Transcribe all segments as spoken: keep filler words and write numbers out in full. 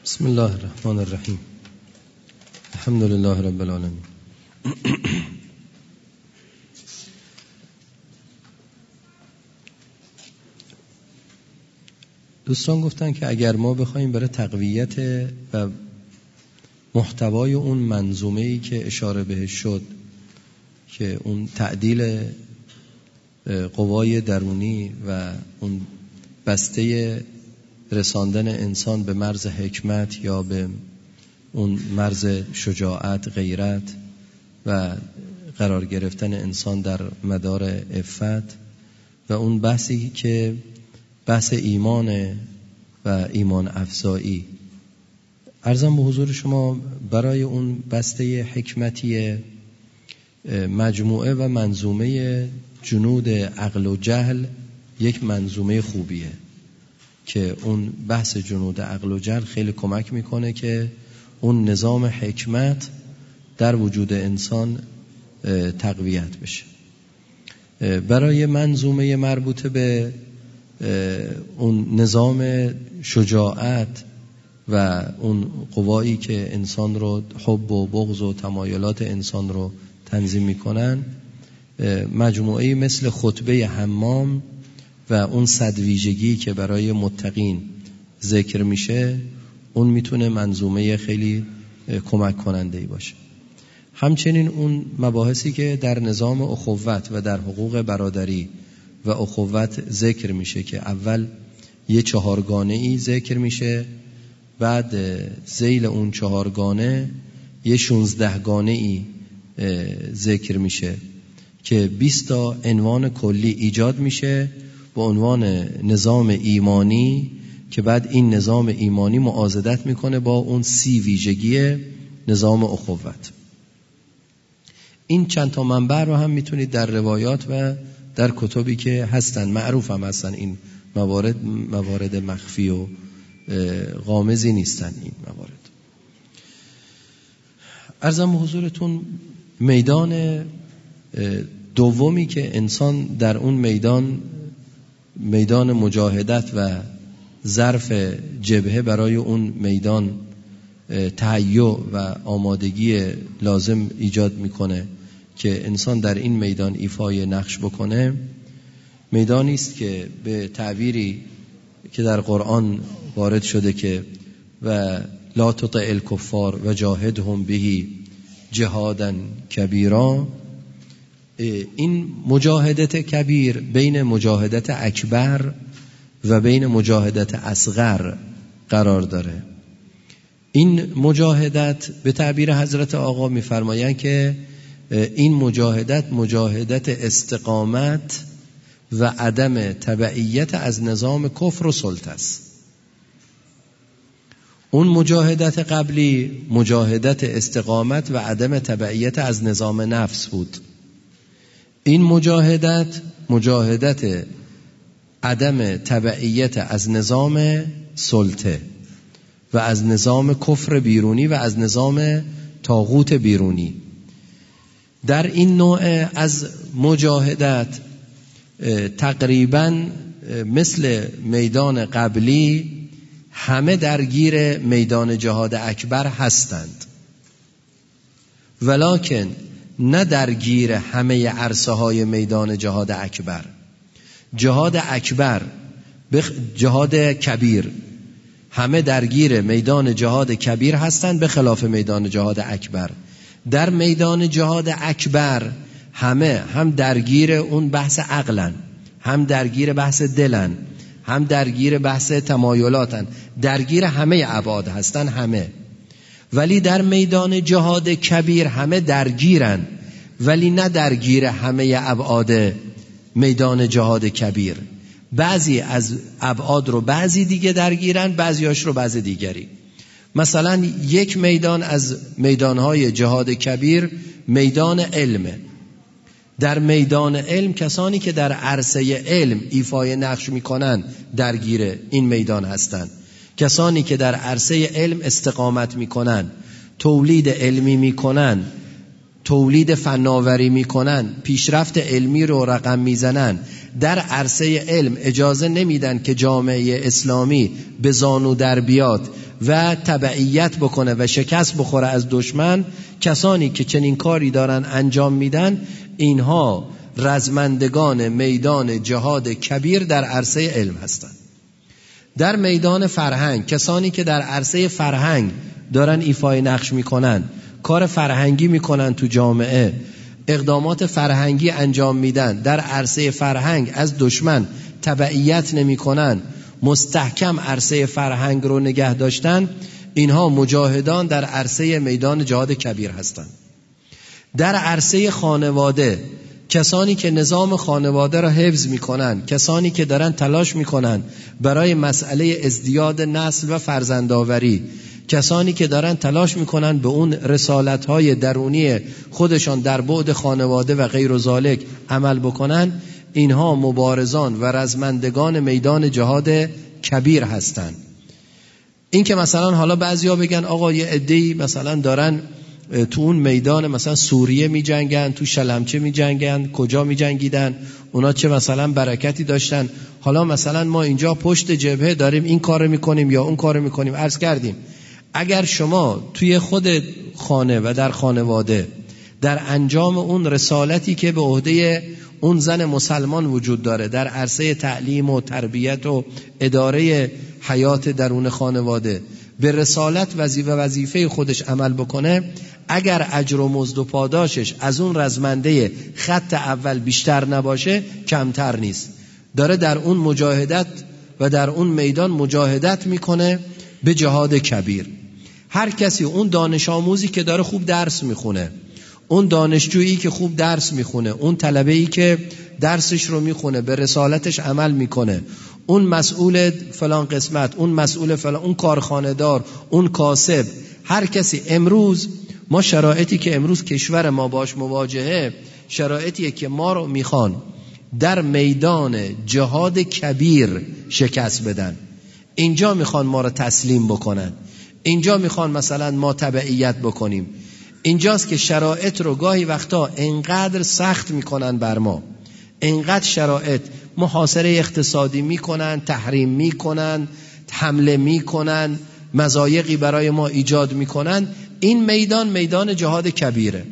بسم الله الرحمن الرحیم. الحمد لله رب العالمین. دوستان گفتن که اگر ما بخوایم برای تقویت و محتوای اون منظومه‌ای که اشاره بهش شد که اون تعدیل قوای درونی و اون بسته رساندن انسان به مرز حکمت یا به اون مرز شجاعت، غیرت و قرار گرفتن انسان در مدار عفت و اون بحثی که بحث ایمان و ایمان افزایی، عرضم به حضور شما برای اون بسته حکمتی مجموعه و منظومه جنود عقل و جهل یک منظومه خوبیه که اون بحث جنود عقل و جهل خیلی کمک میکنه که اون نظام حکمت در وجود انسان تقویت بشه. برای منظومه مربوطه به اون نظام شجاعت و اون قوایی که انسان رو حب و بغض و تمایلات انسان رو تنظیم میکنن، مجموعه مثل خطبه حمام و اون صدویژگی که برای متقین ذکر میشه، اون میتونه منظومه خیلی کمک کننده ای باشه. همچنین اون مباحثی که در نظام اخوت و در حقوق برادری و اخوت ذکر میشه که اول یه چهارگانه ای ذکر میشه، بعد ذیل اون چهارگانه یه شونزدهگانه ای ذکر میشه که بیست تا عنوان کلی ایجاد میشه به عنوان نظام ایمانی که بعد این نظام ایمانی معاضدت میکنه با اون سی ویژگی نظام اخوت. این چند تا منبع رو هم میتونید در روایات و در کتبی که هستن، معروف هم هستن، این موارد موارد مخفی و غامضی نیستن این موارد. عرضم به حضورتون میدان دومی که انسان در اون میدان میدان مجاهدت و ظرف جبهه برای اون میدان تهیع و آمادگی لازم ایجاد میکنه که انسان در این میدان ایفای نقش بکنه، میدانی است که به تعبیری که در قرآن وارد شده که و لا تطع الکفار و جاهدهم به جهادا کبیرا، این مجاهدت کبیر بین مجاهدت اکبر و بین مجاهدت اصغر قرار داره. این مجاهدت به تعبیر حضرت آقا می‌فرمایند که این مجاهدت مجاهدت استقامت و عدم تبعیت از نظام کفر و سلطه است. اون مجاهدت قبلی مجاهدت استقامت و عدم تبعیت از نظام نفس بود. این مجاهدت مجاهدت عدم تبعیت از نظام سلطه و از نظام کفر بیرونی و از نظام طاغوت بیرونی. در این نوع از مجاهدت تقریباً مثل میدان قبلی همه درگیر میدان جهاد اکبر هستند، ولکن نه درگیر همه عرصه های میدان جهاد اکبر. جهاد اکبر بخ... جهاد کبیر همه درگیر میدان جهاد کبیر هستند به خلاف میدان جهاد اکبر. در میدان جهاد اکبر همه هم درگیر اون بحث عقلن، هم درگیر بحث دلن، هم درگیر بحث تمایلاتن، درگیر همه ابعاد هستن همه. ولی در میدان جهاد کبیر همه درگیرن ولی نه درگیر همه ابعاد میدان جهاد کبیر. بعضی از ابعاد رو بعضی دیگه درگیرن، بعضیاش رو بعضی دیگری. مثلا یک میدان از میدانهای جهاد کبیر میدان علمه. در میدان علم کسانی که در عرصه علم ایفای نقش میکنن درگیر این میدان هستند. کسانی که در عرصه علم استقامت میکنن، تولید علمی میکنن، تولید فناوری میکنن، پیشرفت علمی رو رقم میزنن، در عرصه علم اجازه نمیدن که جامعه اسلامی به زانو در بیاد و تبعیت بکنه و شکست بخوره از دشمن، کسانی که چنین کاری دارن انجام میدن، اینها رزمندگان میدان جهاد کبیر در عرصه علم هستند. در میدان فرهنگ، کسانی که در عرصه فرهنگ دارن ایفای نقش میکنن، کار فرهنگی میکنن تو جامعه، اقدامات فرهنگی انجام میدن، در عرصه فرهنگ از دشمن تبعیت نمیکنن، مستحکم عرصه فرهنگ رو نگه داشتن، اینها مجاهدان در عرصه میدان جهاد کبیر هستند. در عرصه خانواده، کسانی که نظام خانواده را حفظ میکنن، کسانی که دارن تلاش میکنن برای مسئله ازدیاد نسل و فرزندآوری، کسانی که دارن تلاش میکنن به اون رسالت‌های درونی خودشان در بعد خانواده و غیر ذالک عمل بکنن، اینها مبارزان و رزمندگان میدان جهاد کبیر هستند. این که مثلا حالا بعضیا بگن آقا یه عده‌ای مثلا دارن تو اون میدان مثلا سوریه می جنگن، تو شلمچه می جنگن، کجا می جنگیدن، اونا چه مثلا برکتی داشتن، حالا مثلا ما اینجا پشت جبهه داریم این کار می کنیم یا اون کار می کنیم. عرض کردیم اگر شما توی خود خانه و در خانواده در انجام اون رسالتی که به عهده اون زن مسلمان وجود داره در عرصه تعلیم و تربیت و اداره حیات درون خانواده به رسالت وظیفه وظیفه خودش عمل بکنه، اگر اجر و مزد و پاداشش از اون رزمنده خط اول بیشتر نباشه کمتر نیست. داره در اون مجاهدت و در اون میدان مجاهدت میکنه به جهاد کبیر. هر کسی، اون دانش آموزی که داره خوب درس میخونه، اون دانشجویی که خوب درس میخونه، اون طلبه‌ای که درسش رو میخونه به رسالتش عمل میکنه، اون مسئول فلان قسمت، اون مسئول فلان، اون کارخانه دار، اون کاسب، هر کسی. امروز ما شرایطی که امروز کشور ما باش مواجهه، شرایطیه که ما رو میخوان در میدان جهاد کبیر شکست بدن. اینجا میخوان ما رو تسلیم بکنن، اینجا میخوان مثلا ما تبعیت بکنیم. اینجاست که شرایط رو گاهی وقتا انقدر سخت میکنن بر ما، انقدر شرایط محاصره اقتصادی میکنن، تحریم میکنن، حمله میکنن، مضایقی برای ما ایجاد میکنن. این میدان میدان جهاد کبیره.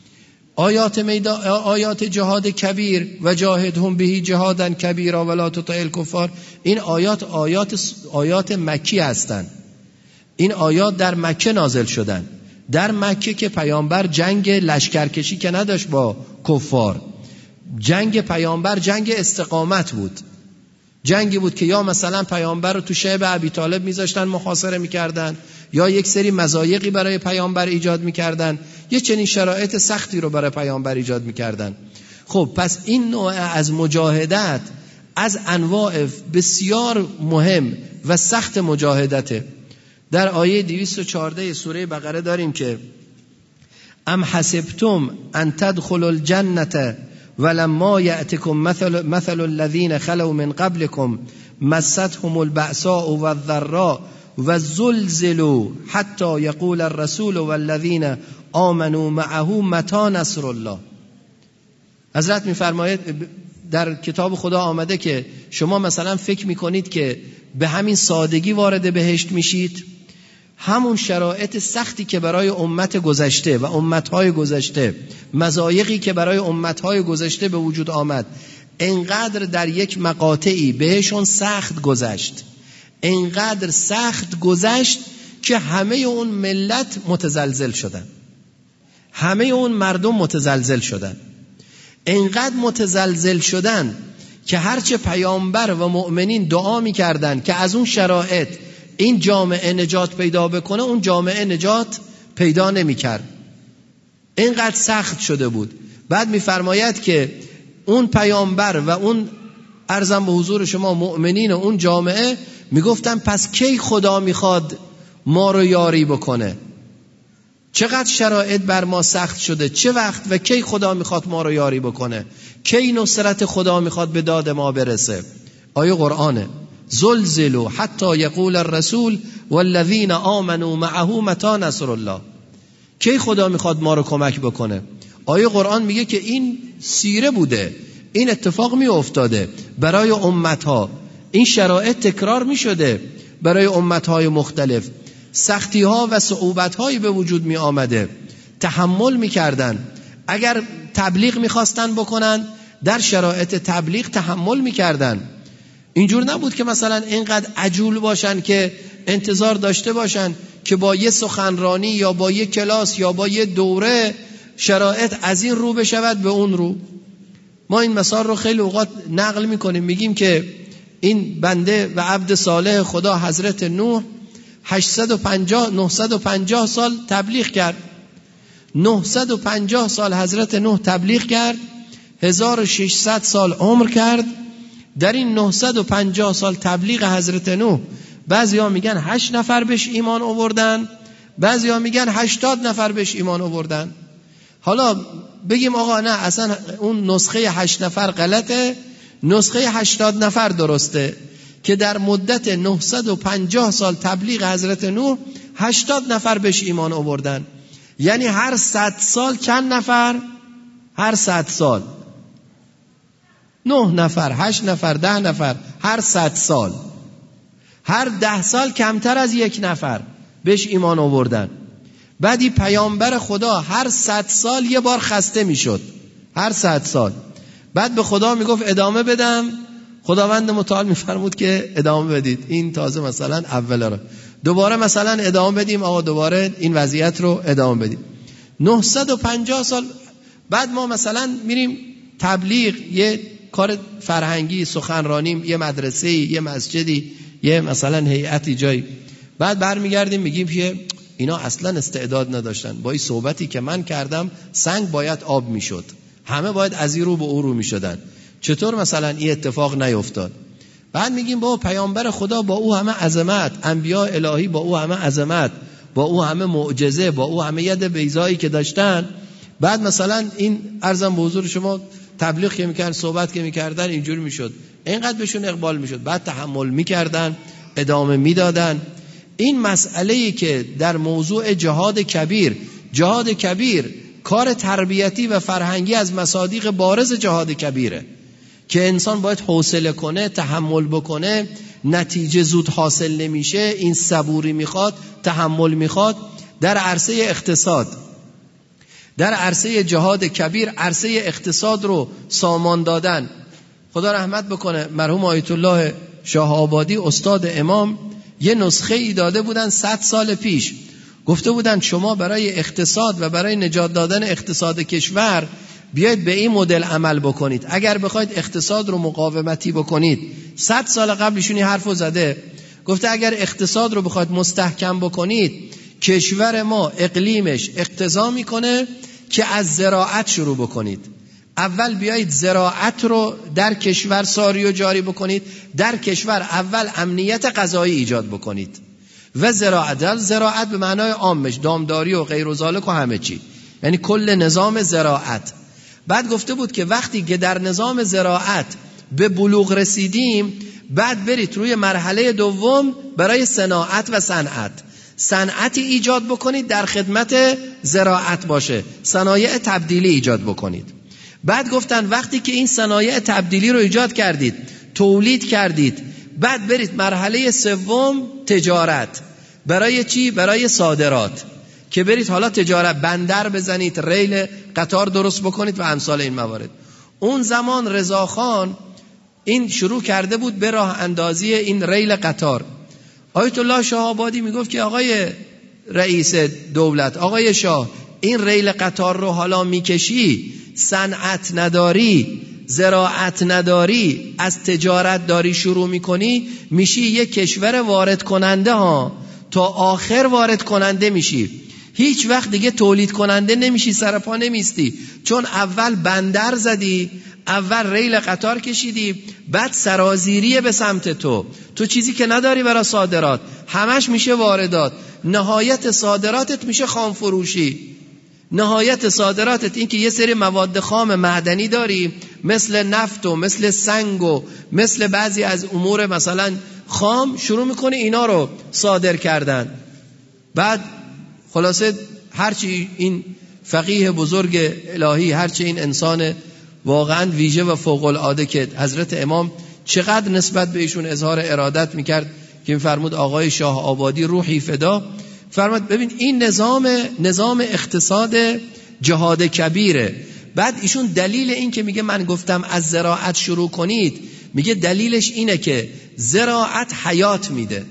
آیات میدان آیات جهاد کبیر و جاهدهم به جهادا کبیرا ولا تطع الکفار، این آیات آیات آیات مکی هستند. این آیات در مکه نازل شدن، در مکه که پیامبر جنگ لشکرکشی که نداشت با کفار. جنگ پیامبر جنگ استقامت بود، جنگی بود که یا مثلا پیامبر رو تو شعب ابی طالب میذاشتن محاصره میکردن، یا یک سری مضایقی برای پیامبر ایجاد میکردن، یه چنین شرایط سختی رو برای پیامبر ایجاد میکردن. خب پس این نوع از مجاهدت از انواع بسیار مهم و سخت مجاهدته. در آیه دویست و چهارده سوره بقره داریم که ام حسبتم ان تدخلوا الجنة ولما یأتکم مثل مثل الذین خلوا من قبلكم مستهم البأساء والضراء والزلزلوا حتی یقول الرسول والذین آمنوا معه متى نصر الله. حضرت میفرماید در کتاب خدا آمده که شما مثلا فکر میکنید که به همین سادگی وارد بهشت میشید. همون شرایط سختی که برای امت گذشته و امتهای گذشته، مضایقی که برای امتهای گذشته به وجود آمد، انقدر در یک مقاطعی بهشون سخت گذشت، انقدر سخت گذشت که همه اون ملت متزلزل شدن، همه اون مردم متزلزل شدن، انقدر متزلزل شدن که هرچه پیامبر و مؤمنین دعا می‌کردن که از اون شرایط این جامعه نجات پیدا بکنه، اون جامعه نجات پیدا نمی‌کرد، اینقدر سخت شده بود. بعد می‌فرماید که اون پیامبر و اون عرضم به حضور شما مؤمنین و اون جامعه میگفتن پس کی خدا میخواد ما رو یاری بکنه؟ چقدر شرایط بر ما سخت شده، چه وقت و کی خدا میخواد ما رو یاری بکنه؟ کی نصرت خدا میخواد به داد ما برسه؟ آیه قرآنه. زلزلوا حتی یقول الرسول والذین آمنوا معه متى نصر الله. کی خدا میخواد ما رو کمک بکنه؟ آیه قرآن میگه که این سیره بوده، این اتفاق می افتاده برای امتها، این شرایط تکرار می شده برای امتهای مختلف. سختی ها و صعوبت هایی به وجود می آمده، تحمل می کردن. اگر تبلیغ می خواستن بکنن در شرایط تبلیغ تحمل می کردن. اینجور نبود که مثلا اینقدر عجول باشن که انتظار داشته باشن که با یه سخنرانی یا با یه کلاس یا با یه دوره شرایط از این رو بشود به اون رو. ما این مثال رو خیلی اوقات نقل میکنیم، میگیم که این بنده و عبد صالح خدا حضرت نوح هشتصد و پنجاه نهصد و پنجاه سال تبلیغ کرد. نهصد و پنجاه سال حضرت نوح تبلیغ کرد، هزار و ششصد سال عمر کرد. در این نهصد و پنجاه سال تبلیغ حضرت نوح بعضیا میگن هشت نفر بهش ایمان آوردن، بعضیا میگن هشتاد نفر بهش ایمان آوردن. حالا بگیم آقا نه اصلا اون نسخه هشت نفر غلطه، نسخه هشتاد نفر درسته، که در مدت نهصد و پنجاه سال تبلیغ حضرت نوح هشتاد نفر بهش ایمان آوردن. یعنی هر صد سال چند نفر؟ هر صد سال نه نفر، هشت نفر، ده نفر، هر صد سال، هر ده سال کمتر از یک نفر بهش ایمان آوردن. بعدی پیامبر خدا هر صد سال یه بار خسته میشد، هر صد سال. بعد به خدا میگفت ادامه بدم، خداوند متعال میفرمود که ادامه بدید، این تازه مثلا اول را دوباره مثلا ادامه بدیم، آقا دوباره این وضعیت رو ادامه بدیم. نهصد و پنجاه سال بعد ما مثلا میریم تبلیغ، یه کار فرهنگی، سخنرانی، یه مدرسه، یه مسجدی، یه مثلا هیئتی جایی، بعد برمیگردیم میگیم که اینا اصلا استعداد نداشتن، با این صحبتی که من کردم سنگ باید آب میشد، همه باید از این رو به اون رو میشدن، چطور مثلا این اتفاق نیفتاد؟ بعد میگیم با پیامبر خدا با او همه عظمت، انبیاء الهی با او همه عظمت، با او همه معجزه، با او همه ید بیضایی که داشتن، بعد مثلا این عرضم به حضور شما تبلیغ که میکردن، صحبت که میکردن اینجوری میشد، اینقدر بهشون اقبال میشد، بعد تحمل میکردن، ادامه میدادن. این مسئله‌ای که در موضوع جهاد کبیر، جهاد کبیر کار تربیتی و فرهنگی از مصادیق بارز جهاد کبیره که انسان باید حوصله کنه، تحمل بکنه، نتیجه زود حاصل نمیشه، این صبوری میخواد، تحمل میخواد. در عرصه اقتصاد، در عرصه جهاد کبیر، عرصه اقتصاد رو سامان دادن. خدا رحمت بکنه مرحوم آیت الله شاه آبادی استاد امام یه نسخه ای داده بودن صد سال پیش، گفته بودن شما برای اقتصاد و برای نجات دادن اقتصاد کشور بیاید به این مدل عمل بکنید. اگر بخواید اقتصاد رو مقاومتی بکنید، صد سال قبلشونی حرفو زده، گفته اگر اقتصاد رو بخواید مستحکم بکنید، کشور ما اقلیمش اقتضا میکنه که از زراعت شروع بکنید. اول بیایید زراعت رو در کشور ساری و جاری بکنید، در کشور اول امنیت غذایی ایجاد بکنید و زراعت، زراعت به معنای عامش، دامداری و غیر و ذالک و همه چی، یعنی کل نظام زراعت. بعد گفته بود که وقتی که در نظام زراعت به بلوغ رسیدیم، بعد برید روی مرحله دوم برای صناعت و صنعت، صنعتی ایجاد بکنید در خدمت زراعت باشه، صنایع تبدیلی ایجاد بکنید. بعد گفتن وقتی که این صنایع تبدیلی رو ایجاد کردید، تولید کردید، بعد برید مرحله سوم تجارت. برای چی؟ برای صادرات، که برید حالا تجارت، بندر بزنید، ریل قطار درست بکنید و امثال این موارد. اون زمان رضاخان این شروع کرده بود به راه اندازی این ریل قطار. آیت الله شاه آبادی میگفت که آقای رئیس دولت، آقای شاه، این ریل قطار رو حالا میکشی، صنعت نداری، زراعت نداری، از تجارت داری شروع میکنی، میشی یک کشور وارد کننده ها، تا آخر وارد کننده میشی، هیچ وقت دیگه تولید کننده نمیشی، سرپا نمیستی، چون اول بندر زدی، اول ریل قطار کشیدی، بعد سرازیری به سمت تو، تو چیزی که نداری برای صادرات، همش میشه واردات، نهایت صادراتت میشه خام فروشی، نهایت صادراتت این که یه سری مواد خام معدنی داری، مثل نفت و مثل سنگ و مثل بعضی از امور مثلا خام، شروع میکنی اینا رو صادر کردن. بعد خلاصه هرچی این فقیه بزرگ الهی، هرچی این انسان واقعا ویژه و فوق العاده که حضرت امام چقدر نسبت به ایشون اظهار ارادت میکرد که میفرمود آقای شاه آبادی روحی فدا، فرمود ببین این نظام نظام اقتصاد جهاد کبیره. بعد ایشون دلیل این که میگه من گفتم از زراعت شروع کنید، میگه دلیلش اینه که زراعت حیات میده،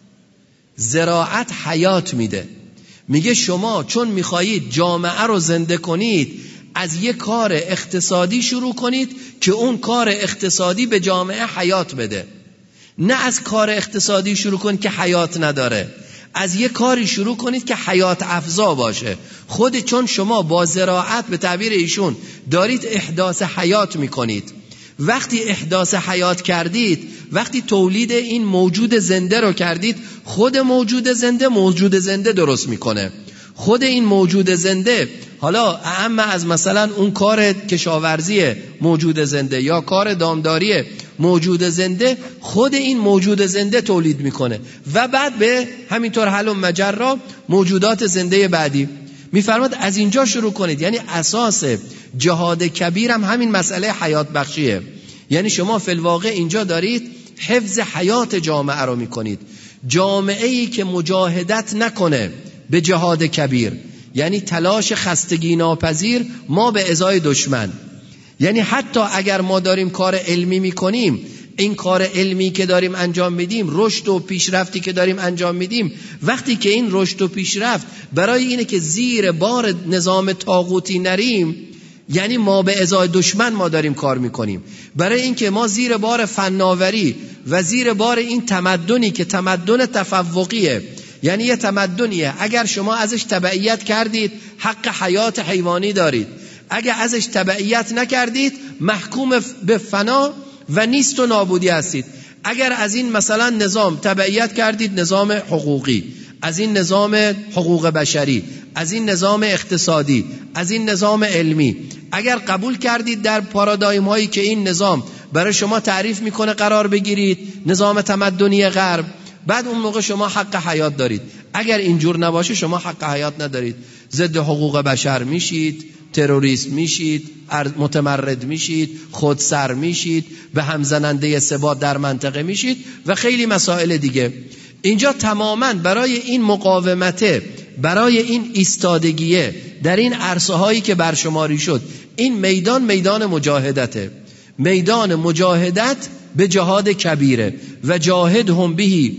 زراعت حیات میده. میگه شما چون میخواهید جامعه رو زنده کنید، از یک کار اقتصادی شروع کنید که اون کار اقتصادی به جامعه حیات بده، نه از کار اقتصادی شروع کنید که حیات نداره. از یک کاری شروع کنید که حیات افزا باشه. خود چون شما با زراعت به تعبیر ایشون دارید احداث حیات میکنید، وقتی احداث حیات کردید، وقتی تولید این موجود زنده رو کردید، خود موجود زنده موجود زنده درست میکنه. خود این موجود زنده، حالا اهم از مثلا اون کار کشاورزی موجود زنده یا کار دامداری موجود زنده، خود این موجود زنده تولید میکنه و بعد به همینطور حل و مجرا موجودات زنده بعدی. میفرماد از اینجا شروع کنید. یعنی اساس جهاد کبیر هم همین مسئله حیات بخشیه. یعنی شما فی الواقع اینجا دارید حفظ حیات جامعه رو میکنید. جامعه ای که مجاهدت نکنه به جهاد کبیر، یعنی تلاش خستگی ناپذیر ما به ازای دشمن، یعنی حتی اگر ما داریم کار علمی میکنیم، این کار علمی که داریم انجام میدیم، رشد و پیشرفتی که داریم انجام میدیم، وقتی که این رشد و پیشرفت برای اینه که زیر بار نظام طاغوتی نریم، یعنی ما به ازای دشمن ما داریم کار میکنیم. برای اینکه ما زیر بار فناوری و زیر بار این تمدنی که تمدن تفوقیه، یعنی یه تمدنیه اگر شما ازش تبعیت کردید حق حیات حیوانی دارید، اگر ازش تبعیت نکردید محکوم به فنا و نیست و نابودی هستید. اگر از این مثلا نظام تبعیت کردید، نظام حقوقی، از این نظام حقوق بشری، از این نظام اقتصادی، از این نظام علمی، اگر قبول کردید در پارادایم هایی که این نظام برای شما تعریف میکنه قرار بگیرید، نظام تمدنی غرب، بعد اون موقع شما حق حیات دارید. اگر اینجور نباشه شما حق حیات ندارید، ضد حقوق بشر میشید، تروریست میشید، متمرد میشید، خودسر میشید، به هم زننده ثبات در منطقه میشید و خیلی مسائل دیگه. اینجا تماما برای این مقاومته، برای این ایستادگیه در این عرصه هایی که برشماری شد، این میدان میدان مجاهدته، میدان مجاهدت به جهاد کبیره و جاهدهم بهی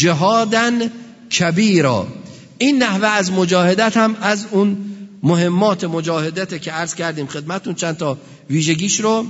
جهادن کبیرا. این نحوه از مجاهدت هم از اون مهمات مجاهدت که عرض کردیم خدمتون چند تا ویژگیش رو.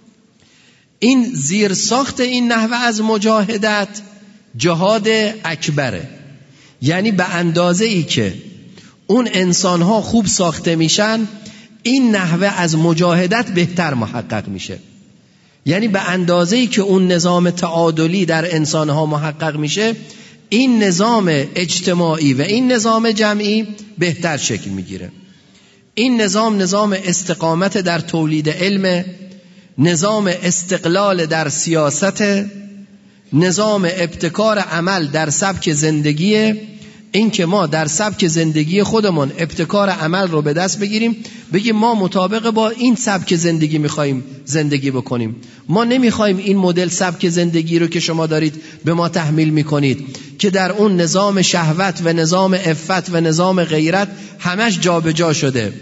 این زیر ساخت این نحوه از مجاهدت جهاد اکبره، یعنی به اندازه ای که اون انسانها خوب ساخته میشن، این نحوه از مجاهدت بهتر محقق میشه. یعنی به اندازه ای که اون نظام تعادلی در انسانها محقق میشه، این نظام اجتماعی و این نظام جمعی بهتر شکل میگیره. این نظام نظام استقامت در تولید علم، نظام استقلال در سیاست، نظام ابتکار عمل در سبک زندگی. این که ما در سبک زندگی خودمون ابتکار عمل رو به دست بگیریم، بگیم ما مطابق با این سبک زندگی میخوایم زندگی بکنیم. ما نمیخوایم این مدل سبک زندگی رو که شما دارید به ما تحمیل میکنید که در اون نظام شهوت و نظام عفت و نظام غیرت همش جابجا شده.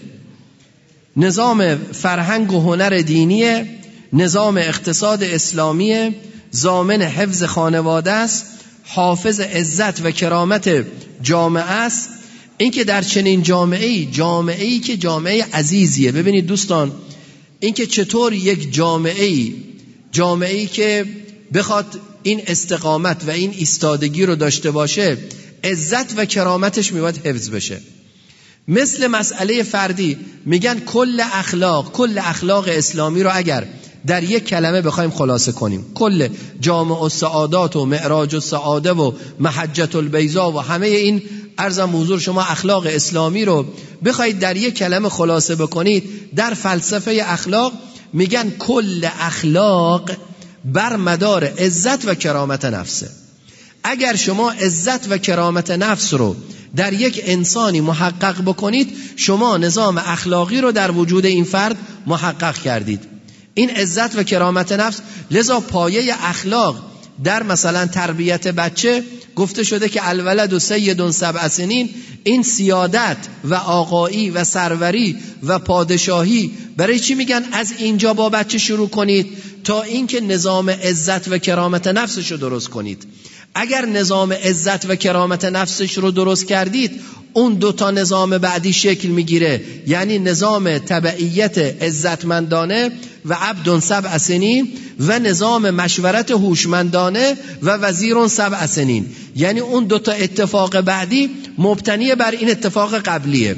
نظام فرهنگ و هنر دینیه، نظام اقتصاد اسلامیه، ضامن حفظ خانواده است، حافظ عزت و کرامت جامعه است. این که در چنین جامعه‌ای، جامعه‌ای که جامعه عزیزیه. ببینید دوستان، این که چطور یک جامعه‌ای جامعه‌ای که بخواد این استقامت و این ایستادگی رو داشته باشه، عزت و کرامتش میباید حفظ بشه. مثل مسئله فردی، میگن کل اخلاق کل اخلاق اسلامی رو اگر در یک کلمه بخوایم خلاصه کنیم، کل جامع السعادات و معراج السعاده و محجة البیضاء و همه این عرضم حضور شما اخلاق اسلامی رو بخواید در یک کلمه خلاصه بکنید، در فلسفه اخلاق میگن کل اخلاق بر مدار عزت و کرامت نفسه. اگر شما عزت و کرامت نفس رو در یک انسانی محقق بکنید، شما نظام اخلاقی رو در وجود این فرد محقق کردید. این عزت و کرامت نفس، لذا پایه اخلاق در مثلا تربیت بچه گفته شده که الولد و سید سبع سنین، این سیادت و آقایی و سروری و پادشاهی برای چی میگن از اینجا با بچه شروع کنید تا اینکه نظام عزت و کرامت نفسش رو درست کنید. اگر نظام عزت و کرامت نفسش رو درست کردید، اون دوتا نظام بعدی شکل میگیره، یعنی نظام تبعیت عزتمندانه و عبد سبع سنین و نظام مشورت هوشمندانه و وزیر سبع سنین. یعنی اون دوتا اتفاق بعدی مبتنی بر این اتفاق قبلیه،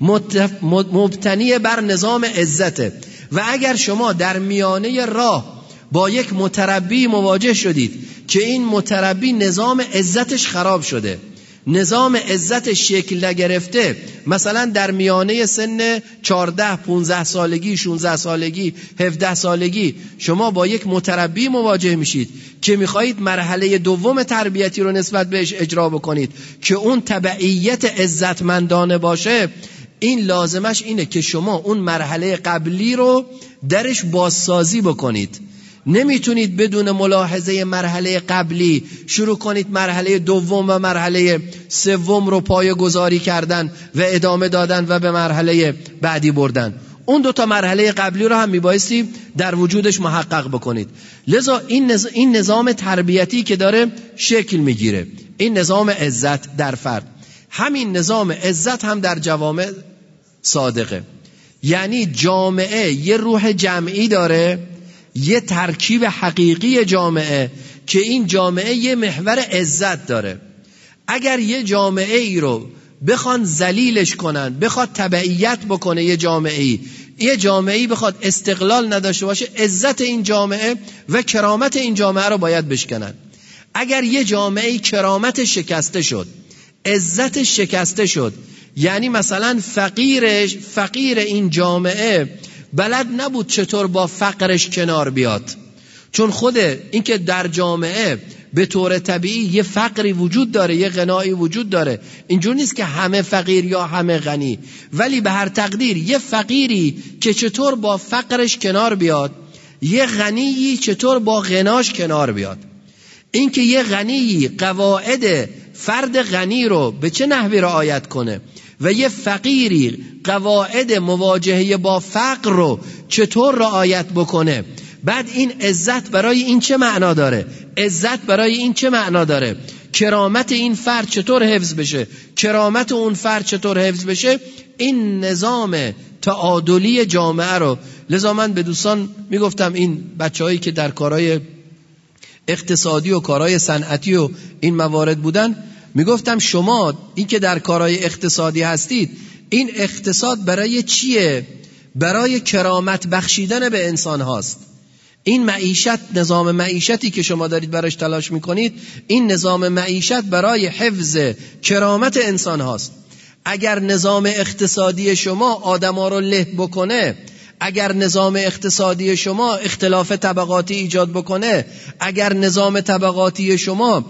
مبتنی بر نظام عزته. و اگر شما در میانه راه با یک متربی مواجه شدید که این متربی نظام عزتش خراب شده، نظام عزتش شکل نگرفته، مثلا در میانه سن چهارده پانزده سالگی، شانزده سالگی، هفده سالگی شما با یک متربی مواجه میشید که میخواهید مرحله دوم تربیتی رو نسبت بهش اجرا بکنید که اون تبعیت عزتمندانه باشه، این لازمش اینه که شما اون مرحله قبلی رو درش بازسازی بکنید. نمیتونید بدون ملاحظه مرحله قبلی شروع کنید مرحله دوم و مرحله سوم رو پایه‌گذاری کردن و ادامه دادن و به مرحله بعدی بردن. اون دو تا مرحله قبلی رو هم میبایستی در وجودش محقق بکنید. لذا این نظام, این نظام تربیتی که داره شکل میگیره، این نظام عزت در فرد، همین نظام عزت هم در جوامع صادقه. یعنی جامعه یه روح جمعی داره، یه ترکیب حقیقی جامعه که این جامعه یه محور عزت داره. اگر یه جامعه ای رو بخوان ذلیلش کنن، بخواد تبعیت بکنه، یه جامعه ای یه جامعه ای بخواد استقلال نداشته باشه، عزت این جامعه و کرامت این جامعه رو باید بشکنن. اگر یه جامعه ای کرامت شکسته شد، عزت شکسته شد، یعنی مثلا فقیرش فقیر این جامعه بلد نبود چطور با فقرش کنار بیاد، چون خود این که در جامعه به طور طبیعی یه فقری وجود داره، یه غنایی وجود داره، اینجور نیست که همه فقیر یا همه غنی، ولی به هر تقدیر یه فقیری که چطور با فقرش کنار بیاد، یه غنیی چطور با غناش کنار بیاد. این که یه غنی قواعد فرد غنی رو به چه نحوی رعایت کنه و یه فقیری قواعد مواجهه با فقر رو چطور رعایت بکنه. بعد این عزت برای این چه معنا داره؟ عزت برای این چه معنا داره؟ کرامت این فرد چطور حفظ بشه؟ کرامت اون فرد چطور حفظ بشه؟ این نظام تعادلی جامعه رو. لذا من به دوستان میگفتم این بچه‌هایی که در کارهای اقتصادی و کارهای صنعتی و این موارد بودن، میگفتم شما این که در کارهای اقتصادی هستید، این اقتصاد برای چیه؟ برای کرامت بخشیدن به انسان هاست. این معیشت، نظام معیشتی که شما دارید براش تلاش میکنید، این نظام معیشت برای حفظ کرامت انسان هاست. اگر نظام اقتصادی شما آدما رو له بکنه، اگر نظام اقتصادی شما اختلاف طبقاتی ایجاد بکنه، اگر نظام طبقاتی شما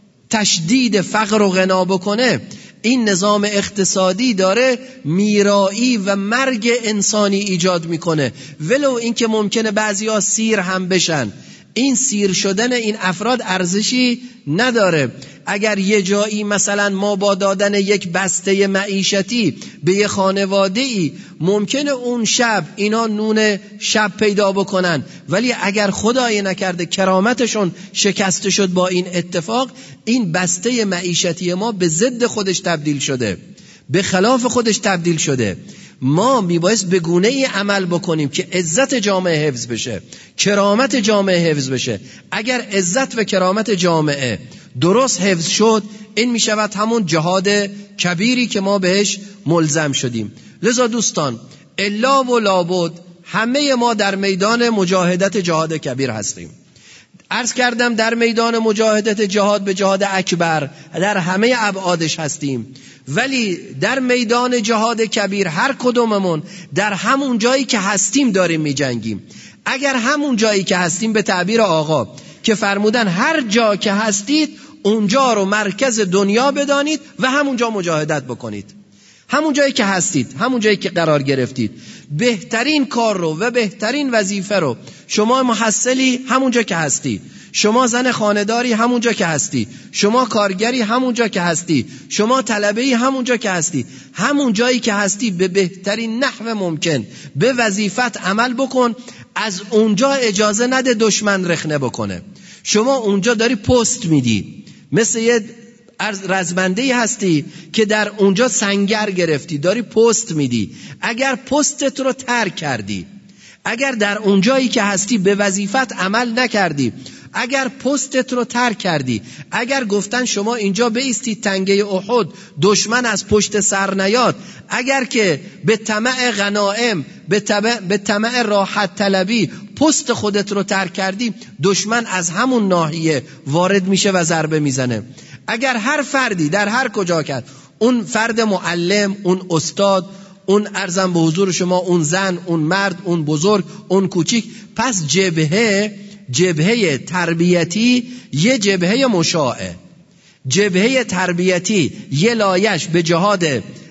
تشدید فقر و غنا بکنه، این نظام اقتصادی داره میرایی و مرگ انسانی ایجاد میکنه. ولو اینکه ممکنه بعضیا سیر هم بشن، این سیر شدن این افراد ارزشی نداره. اگر یه جایی مثلا ما با دادن یک بسته معیشتی به یه خانواده‌ای ممکنه اون شب اینا نون شب پیدا بکنن، ولی اگر خدای نکرده کرامتشون شکسته شد با این اتفاق، این بسته معیشتی ما به ضد خودش تبدیل شده، به خلاف خودش تبدیل شده. ما میبایست به گونه‌ای عمل بکنیم که عزت جامعه حفظ بشه، کرامت جامعه حفظ بشه. اگر عزت و کرامت جامعه درست حفظ شد، این میشود همون جهاد کبیری که ما بهش ملزم شدیم. لذا دوستان، الا و لابد همه ما در میدان مجاهدت جهاد کبیر هستیم. عرض کردم در میدان مجاهدت جهاد به جهاد اکبر در همه ابعادش هستیم، ولی در میدان جهاد کبیر هر کدوممون در همون جایی که هستیم داریم می جنگیم. اگر همون جایی که هستیم، به تعبیر آقا که فرمودن هر جا که هستید اونجا رو مرکز دنیا بدانید و همونجا مجاهدت بکنید. همون جایی که هستید، همون جایی که قرار گرفتید، بهترین کار رو و بهترین وظیفه رو، شما محصلی همون جا که هستی، شما زن خانه‌داری همون جا که هستی، شما کارگری همون جا که هستی، شما طلبه‌ای همون جا که هستی، همون جایی که هستی به بهترین نحو ممکن به وظیفت عمل بکن. از اونجا اجازه نده دشمن رخنه بکنه. شما اونجا داری پست میدی، مثل یه رزمنده‌ای هستی که در اونجا سنگر گرفتی، داری پست میدی. اگر پستت رو ترک کردی، اگر در اونجایی که هستی به وظیفت عمل نکردی، اگر پستت رو ترک کردی، اگر گفتن شما اینجا بایستید تنگه احد دشمن از پشت سر نیاد، اگر که به طمع غنائم، به طمع, به طمع راحت طلبی پست خودت رو ترک کردی، دشمن از همون ناحیه وارد میشه و ضربه میزنه. اگر هر فردی در هر کجا کرد، اون فرد معلم، اون استاد، اون ارزم به حضور شما، اون زن، اون مرد، اون بزرگ، اون کوچیک، پس جبهه جبهه تربیتی یه جبهه مشاعه. جبهه تربیتی یه لایش به جهاد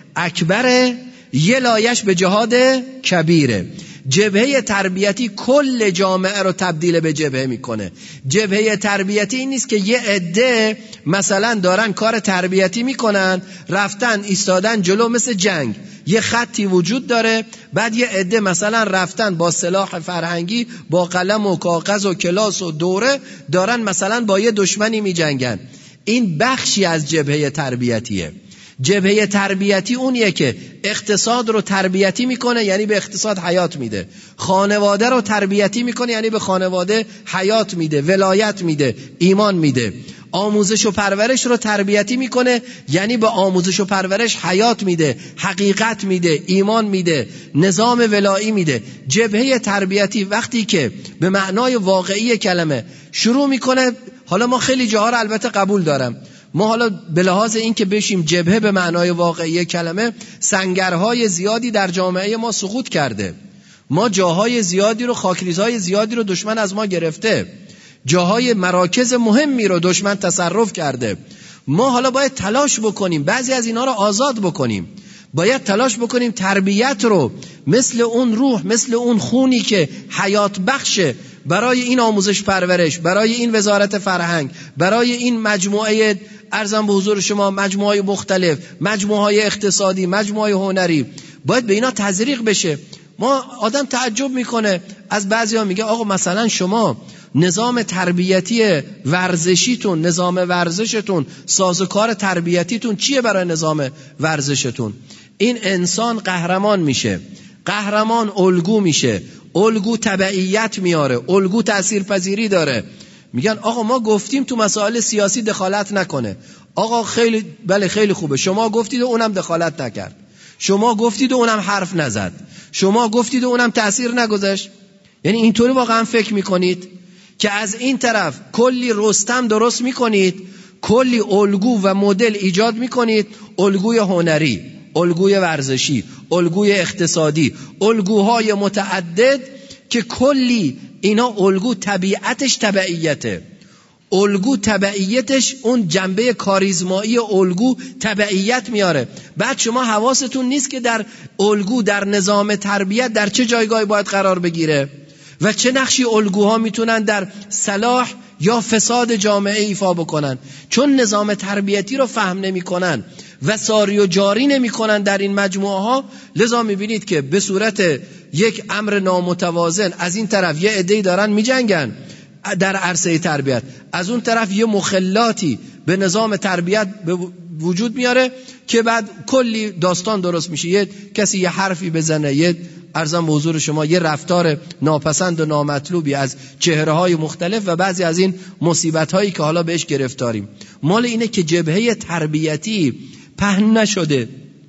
اکبره، یه لایش به جهاد کبیره. جبهه تربیتی کل جامعه رو تبدیل به جبهه میکنه. جبهه تربیتی این نیست که یه عده مثلا دارن کار تربیتی میکنن، رفتن ایستادن جلو مثل جنگ، یه خطی وجود داره، بعد یه عده مثلا رفتن با سلاح فرهنگی، با قلم و کاغذ و کلاس و دوره دارن مثلا با یه دشمنی میجنگن. این بخشی از جبهه تربیتیه. جبهه تربیتی اونیه که اقتصاد رو تربیتی میکنه، یعنی به اقتصاد حیات میده. خانواده رو تربیتی میکنه، یعنی به خانواده حیات میده، ولایت میده، ایمان میده. آموزش و پرورش رو تربیتی میکنه، یعنی به آموزش و پرورش حیات میده، حقیقت میده، ایمان میده، نظام ولایی میده. جبهه تربیتی وقتی که به معنای واقعی کلمه شروع میکنه، حالا ما خیلی جاها رو البته قبول دارم، ما حالا به لحاظ این که بشیم جبهه به معنای واقعی کلمه، سنگرهای زیادی در جامعه ما سقوط کرده، ما جاهای زیادی رو، خاکریزهای زیادی رو دشمن از ما گرفته، جاهای مراکز مهمی رو دشمن تصرف کرده. ما حالا باید تلاش بکنیم بعضی از اینا رو آزاد بکنیم، باید تلاش بکنیم تربیت رو مثل اون روح، مثل اون خونی که حیات بخشه برای این آموزش پرورش، برای این وزارت فرهنگ، برای این مجموعه ارزم به حضور شما مجموعه مختلف، مجموعه اقتصادی، مجموعه هنری، باید به اینا تزریق بشه. ما آدم تعجب میکنه از بعضیا، میگه آقا مثلا شما نظام تربیتی ورزشیتون، نظام ورزشتون، سازوکار تربیتیتون چیه برای نظام ورزشتون؟ این انسان قهرمان میشه، قهرمان الگو میشه، الگو تبعیت میاره، الگو تأثیرپذیری داره. میگن آقا ما گفتیم تو مسائل سیاسی دخالت نکنه. آقا خیلی بله خیلی خوبه، شما گفتید و اونم دخالت نکرد، شما گفتید و اونم حرف نزد، شما گفتید و اونم تأثیر نگذاشت. یعنی اینطوری واقعا فکر میکنید که از این طرف کلی رستم درست میکنید، کلی الگو و مدل ایجاد میکنید، الگوی هنری، الگوی ورزشی، الگوی اقتصادی، الگوهای متعدد که کلی اینا الگو طبیعتش تبعیته، الگو تبعیتش اون جنبه کاریزمایی الگو تبعیت میاره. بعد شما حواستون نیست که در الگو، در نظام تربیت در چه جایگاهی باید قرار بگیره و چه نقشی الگوها میتونن در صلاح یا فساد جامعه ایفا بکنن. چون نظام تربیتی رو فهم نمی کنن و ساری و جاری نمی کنن در این مجموعه ها، لذا میبینید که به صورت یک امر نامتوازن از این طرف یه عده‌ای دارن میجنگن در عرصه تربیت، از اون طرف یه مخلاتی به نظام تربیت به وجود میاره که بعد کلی داستان درست میشه. یه کسی یه حرفی بزنه، یه ارزم به حضور شما یه رفتار ناپسند و نامطلوبی از چهره‌های مختلف و بعضی از این مصیبت‌هایی که حالا بهش گرفتاریم، مال اینه که جبهه تربیتی پهن نشده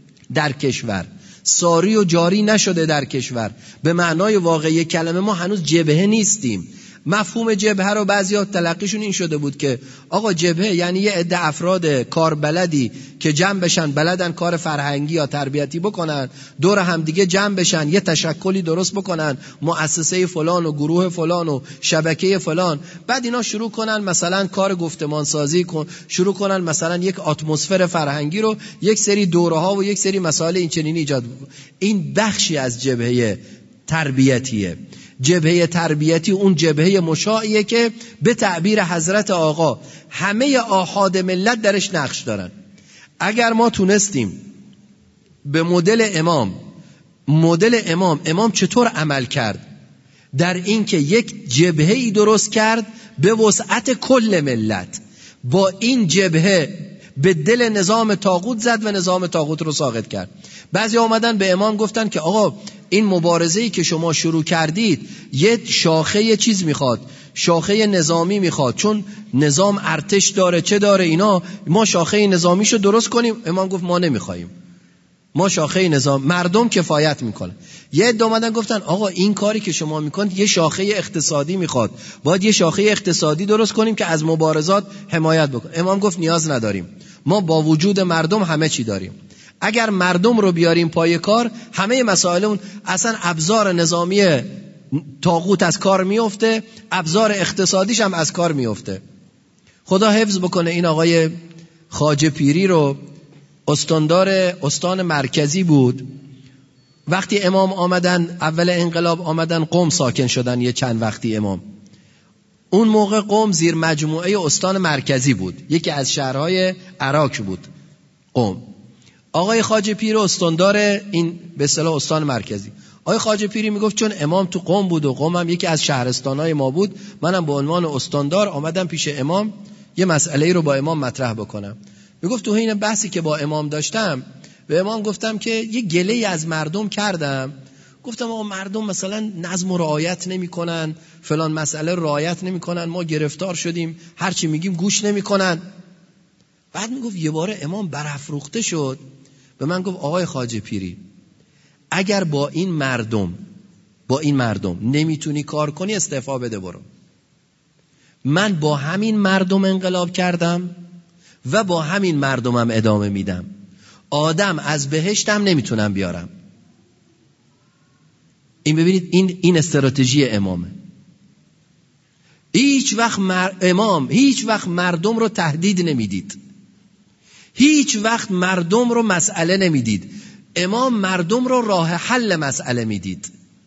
در کشور، ساری و جاری نشده در کشور. به معنای واقعی کلمه ما هنوز جبهه نیستیم. مفهوم جبهه رو بعضیا تلقیشون این شده بود که آقا جبهه یعنی یه عده افراد کاربلدی که جمع بشن، بلدن کار فرهنگی یا تربیتی بکنن، دور هم دیگه جمع بشن، یه تشکلی درست بکنن، مؤسسه فلان و گروه فلان و شبکه فلان، بعد اینا شروع کنن مثلا کار گفتمان سازی کن، شروع کنن مثلا یک اتمسفر فرهنگی رو، یک سری دوره ها و یک سری مسائل این چنینی ایجاد بکنن. این بخشی از جبهه تربیتیه. جبهه تربیتی اون جبهه مشاعیه که به تعبیر حضرت آقا همه آحاد ملت درش نقش دارن. اگر ما تونستیم به مدل امام مدل امام امام چطور عمل کرد در این که یک جبهه‌ای درست کرد به وسعت کل ملت، با این جبهه به دل نظام طاغوت زد و نظام طاغوت رو ساقط کرد. بعضی آمدن به امام گفتن که آقا این مبارزه‌ای که شما شروع کردید یه شاخه یه چیز میخواد، شاخه نظامی میخواد، چون نظام ارتش داره چه داره اینا، ما شاخه نظامیشو درست کنیم. امام گفت ما نمیخوایم، ما شاخه نظام، مردم کفایت میکنه. یه عده اومدن گفتن آقا این کاری که شما میکنید یه شاخه اقتصادی میخواد، باید یه شاخه اقتصادی درست کنیم که از مبارزات حمایت بکنه. امام گفت نیاز نداریم، ما با وجود مردم همه چی داریم. اگر مردم رو بیاریم پای کار، همه مسائل اون اصلا ابزار نظامی طاغوت از کار میفته، ابزار اقتصادیش هم از کار میفته. خدا حفظ بکنه این آقای خواجه پیری رو، استاندار استان مرکزی بود. وقتی امام آمدن اول انقلاب آمدن قم ساکن شدن یه چند وقتی امام. اون موقع قم زیر مجموعه استان مرکزی بود، یکی از شهرهای عراق بود قم. آقای خواجه پیر استاندار این به اصطلاح استان مرکزی. آقای خواجه پیری میگفت چون امام تو قم بود و قم هم یکی از شهرستانهای ما بود، منم به عنوان استاندار آمدم پیش امام یه مسئله رو با امام مطرح بکنم. میگفت تو این بحثی که با امام داشتم به امام گفتم که یه گله‌ای از مردم کردم، گفتم آقا مردم مثلا نظم و رعایت نمی‌کنن، فلان مسئله رعایت نمی‌کنن، ما گرفتار شدیم، هر چی میگیم گوش نمی‌کنن. بعد میگفت یه بار امام برافروخته شد، به من گفت آقای خواجه پیری اگر با این مردم با این مردم نمیتونی کار کنی استعفا بده برو. من با همین مردم انقلاب کردم و با همین مردمم ادامه میدم. آدم از بهشتم نمیتونم بیارم. این ببینید این این استراتژی امامه. هیچ وقت مر... امام هیچ وقت مردم رو تهدید نمیدید، هیچ وقت مردم رو مسئله نمیدید. امام مردم رو راه حل مسئله میدید.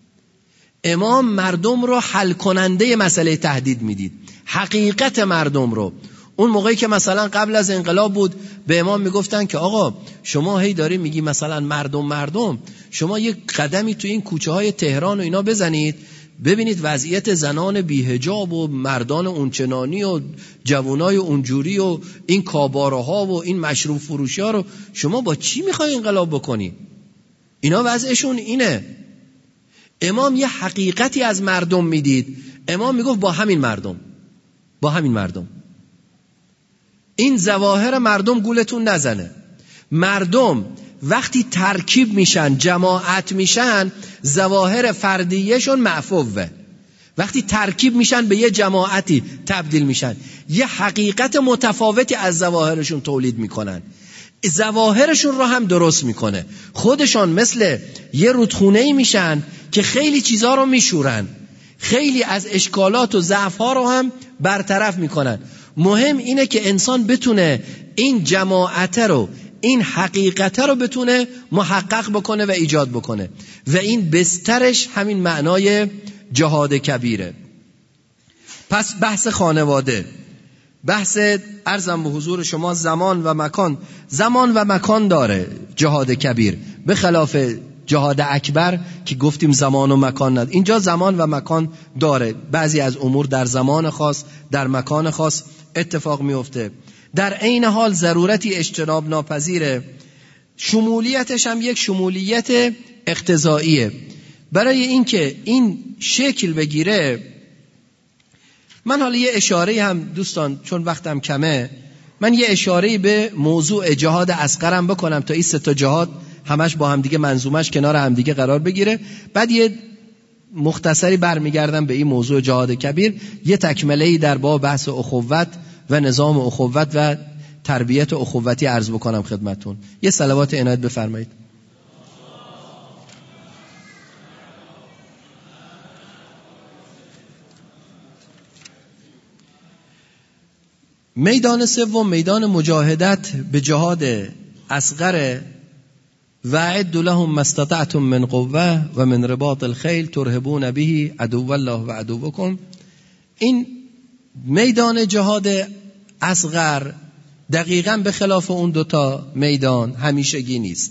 امام مردم رو حل کننده مسئله تهدید میدید، حقیقت مردم رو. اون موقعی که مثلا قبل از انقلاب بود به امام میگفتن که آقا شما هی داری میگی مثلا مردم مردم، شما یک قدمی تو این کوچه های تهران و اینا بزنید ببینید وضعیت زنان بی‌حجاب و مردان اونچنانی و جوانای اونجوری و این کاباره ها و این مشروب فروشی ها رو شما با چی میخوای انقلاب بکنی؟ اینا وضعشون اینه. امام یه حقیقتی از مردم میدید. امام میگفت با همین مردم با همین مردم این ظواهر مردم گولتون نزنه. مردم وقتی ترکیب میشن، جماعت میشن، ظواهر فردیهشون معفوه. وقتی ترکیب میشن به یه جماعتی تبدیل میشن، یه حقیقت متفاوتی از ظواهرشون تولید میکنن، ظواهرشون رو هم درست میکنه. خودشان مثل یه رودخونه‌ای میشن که خیلی چیزا رو میشورن، خیلی از اشکالات و ضعف‌ها رو هم برطرف میکنن. مهم اینه که انسان بتونه این جماعت رو، این حقیقت رو بتونه محقق بکنه و ایجاد بکنه و این بسترش همین معنای جهاد کبیره. پس بحث خانواده، بحث عرضم به حضور شما زمان و مکان، زمان و مکان داره جهاد کبیر، به خلاف جهاد اکبر که گفتیم زمان و مکان نداره. اینجا زمان و مکان داره، بعضی از امور در زمان خاص در مکان خاص اتفاق میفته. در عین حال ضرورتی اجتناب ناپذیره، شمولیتش هم یک شمولیت اقتضاییه. برای اینکه این شکل بگیره من حالا یه اشاره هم دوستان چون وقتم کمه، من یه اشاره به موضوع جهاد اصغرم بکنم تا این سه تا جهاد همش با هم دیگه منظومش کنار هم دیگه قرار بگیره. بعد یه مختصری برمیگردم به این موضوع جهاد کبیر، یه تکمله‌ای در باب بحث اخوت و نظام اخوت و تربیت اخوتی عرض بکنم خدمتون. یه صلوات عنایت بفرمایید. میدان سوم میدان مجاهدت به جهاد اصغر و اعدوا لهم ما استطعتم من قوه و من رباط الخیل ترهبون به عدو الله و عدوکم. این میدان جهاد اصغر دقیقاً به خلاف اون دوتا میدان همیشگی نیست.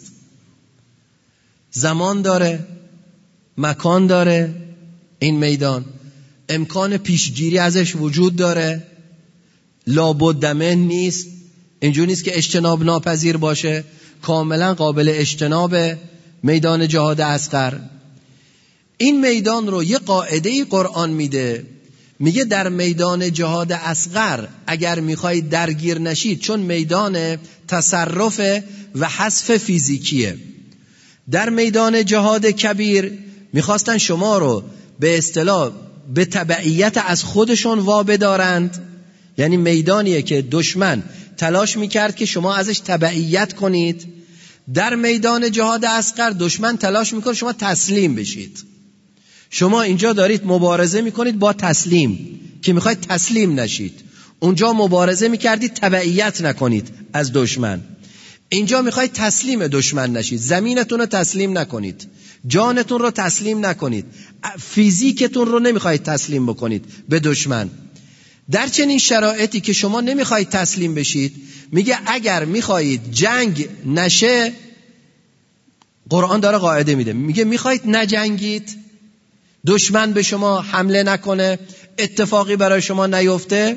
زمان داره، مکان داره، این میدان امکان پیشگیری ازش وجود داره، لابدمه نیست، اینجوری نیست که اجتناب ناپذیر باشه، کاملا قابل اجتناب میدان جهاد اصغر. این میدان رو یه قاعده قرآن میده، میگه در میدان جهاد اصغر اگر میخواید درگیر نشید، چون میدان تصرف و حذف فیزیکیه، در میدان جهاد کبیر میخواستن شما رو به اصطلاح به تبعیت از خودشون وابدارند، یعنی میدانیه که دشمن تلاش میکرد که شما ازش تبعیت کنید. در میدان جهاد اصغر دشمن تلاش میکنه شما تسلیم بشید. شما اینجا دارید مبارزه میکنید با تسلیم که میخواید تسلیم نشید، اونجا مبارزه میکردید تبعیت نکنید از دشمن، اینجا میخواید تسلیم دشمن نشید، زمینتون رو تسلیم نکنید، جانتون رو تسلیم نکنید، فیزیکتون رو نمیخواید تسلیم بکنید به دشمن. در چنین شرایطی که شما نمیخواید تسلیم بشید، میگه اگر میخواید جنگ نشه، قرآن داره قاعده میده، میگه میخواید نجنگید، دشمن به شما حمله نکنه، اتفاقی برای شما نیفته،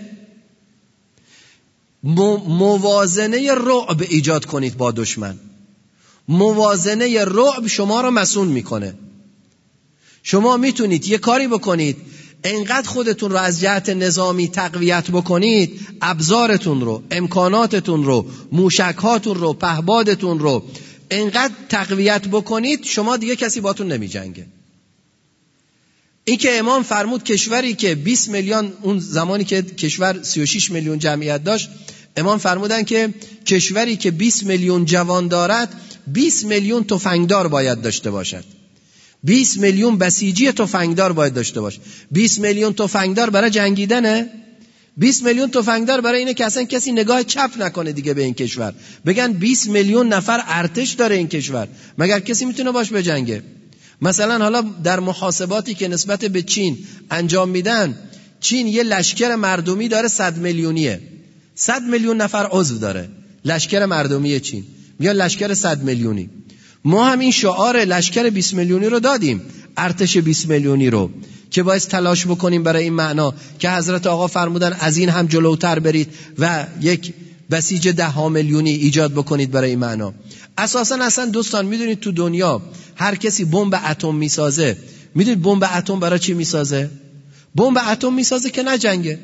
موازنه رعب ایجاد کنید با دشمن. موازنه رعب شما رو مسئول میکنه. شما میتونید یه کاری بکنید، انقدر خودتون رو از جهت نظامی تقویت بکنید، ابزارتون رو، امکاناتتون رو، موشکهاتون رو، پهبادتون رو انقدر تقویت بکنید شما دیگه کسی باتون نمی جنگه. این که امام فرمود کشوری که بیست میلیون، اون زمانی که کشور سی و شش میلیون جمعیت داشت، امام فرمودن که کشوری که بیست میلیون جوان دارد بیست میلیون تفنگدار باید داشته باشد، بیست میلیون بسیجی تفنگدار باید داشته باشه. بیست میلیون تفنگدار برای جنگیدنه؟ بیست میلیون تفنگدار برای اینه که اصلا کسی نگاه چپ نکنه دیگه به این کشور، بگن بیست میلیون نفر ارتش داره این کشور، مگر کسی میتونه باش بجنگه؟ مثلا حالا در محاسباتی که نسبت به چین انجام میدن، چین یه لشکر مردمی داره صد میلیونیه، صد میلیون نفر عضو داره لشکر مردمی چین، میگن لشکر صد میلیونی. ما هم این شعار لشکر بیست میلیونی رو دادیم، ارتش بیست میلیونی رو، که باید تلاش بکنیم برای این معنا که حضرت آقا فرمودن از این هم جلوتر برید و یک بسیج ده ها میلیونی ایجاد بکنید برای این معنا. اساسا اصلا دوستان میدونید تو دنیا هر کسی بمب اتم میسازه، میدونید بمب اتم برای چی میسازه؟ بمب اتم میسازه که نجنگه،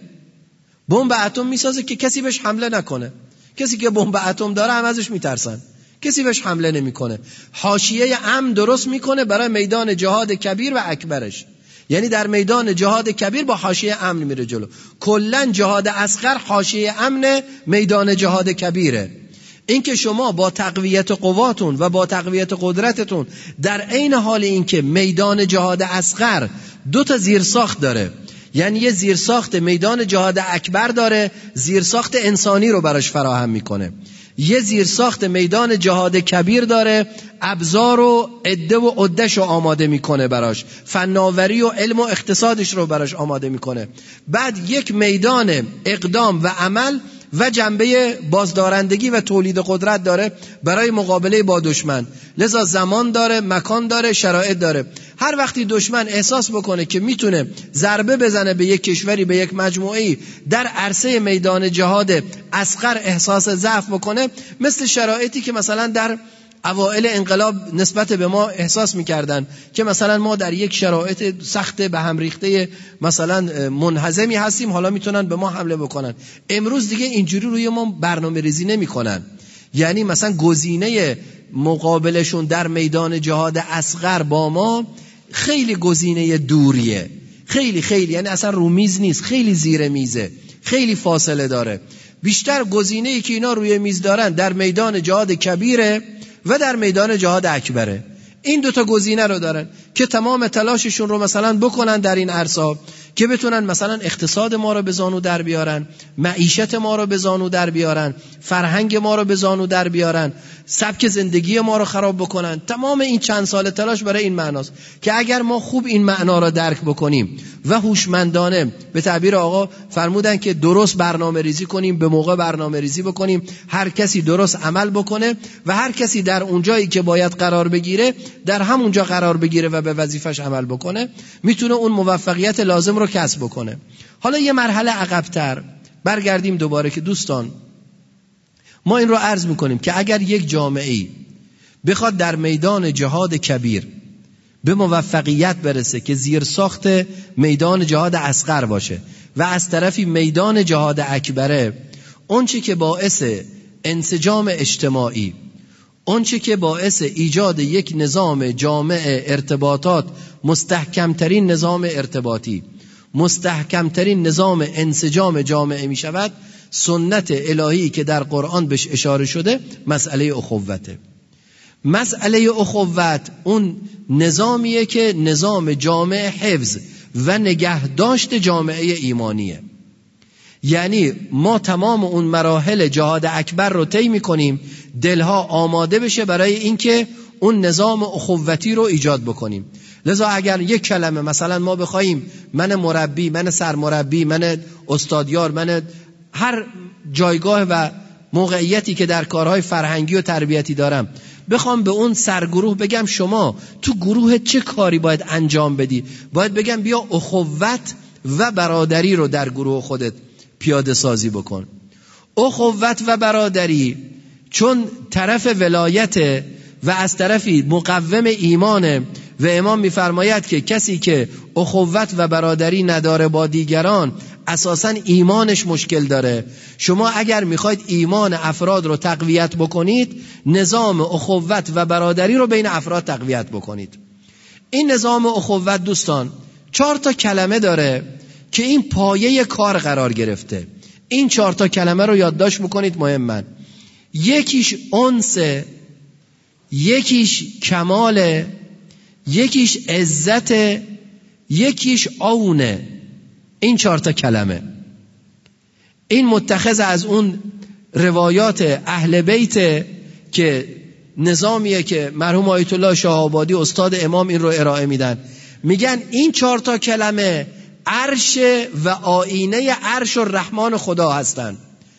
بمب اتم میسازه که کسی بهش حمله نکنه. کسی که بمب اتم داره هم ازش میترسن، کسی بهش حمله نمیکنه. حاشیه امن درست میکنه برای میدان جهاد کبیر و اکبرش، یعنی در میدان جهاد کبیر با حاشیه امن میره جلو. کلا جهاد اصغر حاشیه امن میدان جهاد کبیره. این که شما با تقویت قواتون و با تقویت قدرتتون در عین حال این که میدان جهاد اصغر دو تا زیرساخت داره، یعنی یه زیرساخت میدان جهاد اکبر داره، زیرساخت انسانی رو براش فراهم میکنه، یه زیرساخت میدان جهاد کبیر داره، ابزار و عده و عدش رو آماده میکنه براش، فناوری و علم و اقتصادش رو براش آماده میکنه. بعد یک میدان اقدام و عمل و جنبه بازدارندگی و تولید قدرت داره برای مقابله با دشمن. لذا زمان داره، مکان داره، شرایط داره. هر وقتی دشمن احساس بکنه که میتونه ضربه بزنه به یک کشوری، به یک مجموعه‌ای در عرصه میدان جهاد اصغر احساس ضعف بکنه، مثل شرایطی که مثلا در اوائل انقلاب نسبت به ما احساس میکردن که مثلا ما در یک شرایط سخت به هم ریخته مثلا منهزمی هستیم، حالا میتونن به ما حمله بکنن. امروز دیگه اینجوری روی ما برنامه ریزی نمیکنن، یعنی مثلا گزینه مقابلشون در میدان جهاد اصغر با ما خیلی گزینه دوریه، خیلی خیلی، یعنی اصلا رو میز نیست، خیلی زیر میزه، خیلی فاصله داره. بیشتر گزینه‌ای که اینا روی میز دارن در میدان جهاد کبیره و در میدان جهاد اکبره. این دوتا گزینه رو دارن که تمام تلاششون رو مثلا بکنن در این عرصه که بتونن مثلا اقتصاد ما رو به زانو در بیارن، معیشت ما رو به زانو در بیارن، فرهنگ ما رو به زانو در بیارن، سبک زندگی ما رو خراب بکنن. تمام این چند سال تلاش برای این معناست که اگر ما خوب این معنا رو درک بکنیم و هوشمندانه، به تعبیر آقا فرمودن که درست برنامه ریزی کنیم، به موقع برنامه ریزی بکنیم، هر کسی درست عمل بکنه و هر کسی در اونجایی که باید قرار بگیره در همونجا قرار بگیره و به وظیفش عمل بکنه، میتونه اون موفقیت لازم رو کسب بکنه. حالا یه مرحله عقب‌تر برگردیم دوباره که دوستان ما این رو عرض میکنیم که اگر یک جامعه‌ای بخواد در میدان جهاد کبیر به موفقیت برسه که زیر ساخت میدان جهاد اصغر باشه و از طرفی میدان جهاد اکبره، اون چی که باعث انسجام اجتماعی، اون چی که باعث ایجاد یک نظام جامع ارتباطات، مستحکمترین نظام ارتباطی، مستحکمترین نظام انسجام جامعه می شود، سنت الهی که در قرآن بهش اشاره شده مسئله اخوته. مسئله اخوت اون نظامیه که نظام جامعه حفظ و نگهداشت جامعه ایمانیه. یعنی ما تمام اون مراحل جهاد اکبر رو طی می‌کنیم، دلها آماده بشه برای اینکه اون نظام اخوتی رو ایجاد بکنیم. لذا اگر یک کلمه مثلا ما بخوایم، من مربی، من سرمربی، من استادیار، من هر جایگاه و موقعیتی که در کارهای فرهنگی و تربیتی دارم، بخوام به اون سرگروه بگم شما تو گروه چه کاری باید انجام بدی، باید بگم بیا اخوت و برادری رو در گروه خودت پیاده سازی بکن. اخوت و برادری چون طرف ولایت و از طرفی مقوم ایمانه و امام میفرماید که کسی که اخوت و برادری نداره با دیگران اساساً ایمانش مشکل داره. شما اگر میخواید ایمان افراد رو تقویت بکنید، نظام اخوت و برادری رو بین افراد تقویت بکنید. این نظام اخوت دوستان چهار تا کلمه داره که این پایه کار قرار گرفته. این چهار تا کلمه رو یادداشت بکنید، مهمن. یکیش انس، یکیش کمال، یکیش عزت، یکیش عونه. این چهار تا کلمه این متخذ از اون روایات اهل بیت که نظامیه که مرحوم آیت الله شاه آبادی استاد امام این رو ارائه میدن. میگن این چهار تا کلمه عرش و آینه عرش الرحمن خدا هستن.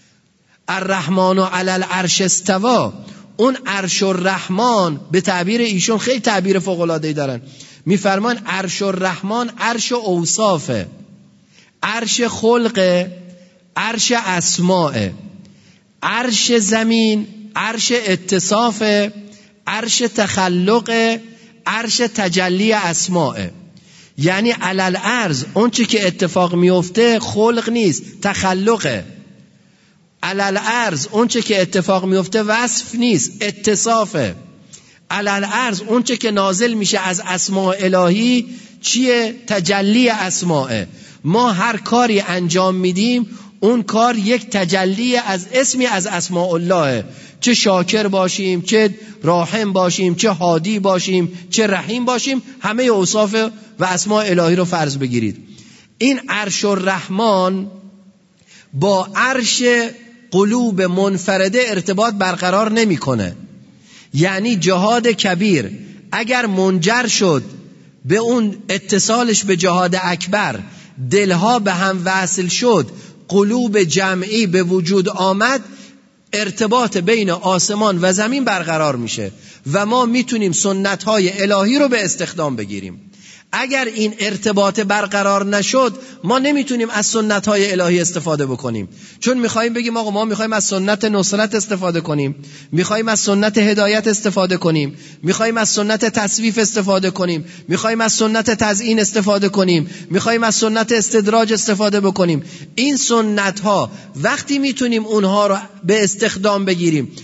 الرحمن علی العرش استوا. اون عرش الرحمن به تعبیر ایشون خیلی تعبیر فوق العاده دارن، میفرمان عرش الرحمن عرش اوصافه، عرش خلق، عرش اسماء، عرش زمین، عرش اتصاف، عرش تخلق، عرش تجلی اسماء. یعنی علل ارض اون چی که اتفاق میفته خلق نیست، تخلقه. علل ارض اون چی که اتفاق میفته وصف نیست، اتصافه. علل ارض اون چی که نازل میشه از اسماء الهی چیه؟ تجلی اسماء. ما هر کاری انجام میدیم اون کار یک تجلی از اسمی از اسماء الله، چه شاکر باشیم، چه راحم باشیم، چه هادی باشیم، چه رحیم باشیم، همه اوصاف و اسماء الهی رو فرض بگیرید. این عرش الرحمن با عرش قلوب منفرده ارتباط برقرار نمیکنه. یعنی جهاد کبیر اگر منجر شد به اون اتصالش به جهاد اکبر، دلها به هم وصل شد، قلوب جمعی به وجود آمد، ارتباط بین آسمان و زمین برقرار میشه و ما میتونیم سنت‌های الهی رو به استخدام بگیریم. اگر این ارتباط برقرار نشد ما نمیتونیم از سنت‌های الهی استفاده بکنیم، چون میخوایم بگیم آقا ما میخوایم از سنت نصرت استفاده کنیم، میخوایم از سنت هدایت استفاده کنیم، میخوایم از سنت تصویف استفاده کنیم، میخوایم از سنت تزیین استفاده کنیم، میخوایم از سنت استدراج استفاده بکنیم. این سنت‌ها وقتی میتونیم اونها رو به استخدام بگیریم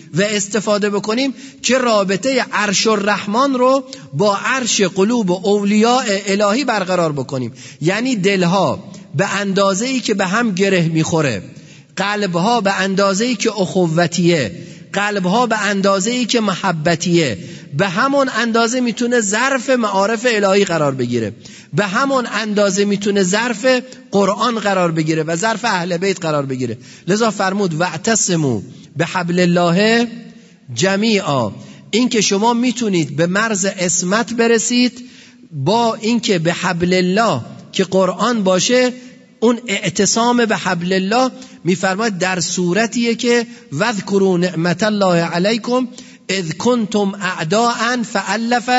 و استفاده بکنیم که رابطه عرش الرحمن رو با عرش قلوب اولیاء الهی برقرار بکنیم. یعنی دلها به اندازه‌ای که به هم گره میخوره، قلبها به اندازه‌ای که اخوتیه، قلبها به اندازه‌ای که محبتیه، به همون اندازه میتونه ظرف معارف الهی قرار بگیره، به همون اندازه میتونه ظرف قرآن قرار بگیره و ظرف اهل بیت قرار بگیره. لذا فرمود واعتصموا بحبل الله جمیعا، این که شما میتونید به مرز عصمت برسید با اینکه به حبل الله که قرآن باشه. اون اعتصام به حبل الله میفرماید در صورتیه که واذکروا نعمت الله علیکم اذ کنتم اعداء فالف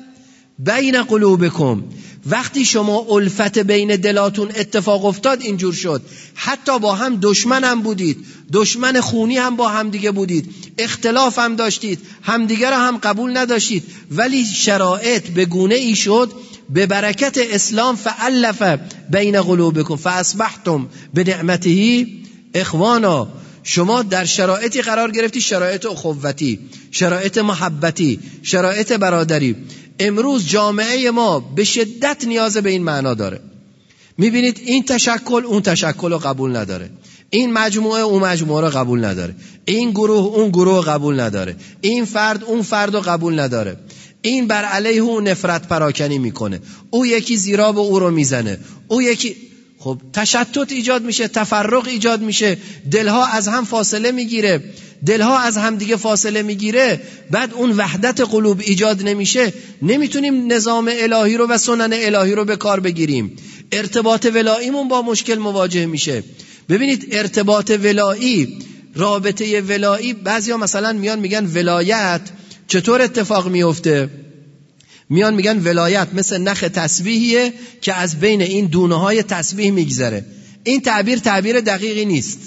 بین قلوبکم. وقتی شما الفت بین دلاتون اتفاق افتاد اینجور شد، حتی با هم دشمن هم بودید، دشمن خونی هم با هم دیگه بودید، اختلاف هم داشتید، همدیگه رو هم قبول نداشتید، ولی شرایط به گونه ای شد به برکت اسلام فالف بین قلوبکم فاصبحتم بنعمته اخوانا. شما در شرایطی قرار گرفتی، شرایط اخوتی، شرایط محبتی، شرایط برادری. امروز جامعه ما به شدت نیاز به این معنا داره. میبینید این تشکل اون تشکل رو قبول نداره، این مجموعه اون مجموعه رو قبول نداره، این گروه اون گروه قبول نداره، این فرد اون فرد رو قبول نداره، این بر علیه اون نفرت پراکنی میکنه، او یکی زیرا به او رو میزنه، او یکی. خب تشتت ایجاد میشه، تفرق ایجاد میشه، دلها از هم فاصله میگیره، دلها از هم دیگه فاصله میگیره، بعد اون وحدت قلوب ایجاد نمیشه، نمیتونیم نظام الهی رو و سنن الهی رو به کار بگیریم، ارتباط ولاییمون با مشکل مواجه میشه. ببینید ارتباط ولایی، رابطه ولایی، بعضیا مثلا میان میگن ولایت چطور اتفاق میفته؟ میان میگن ولایت مثل نخ تسبیحیه که از بین این دونه های تسبیح میگذره. این تعبیر تعبیر دقیقی نیست.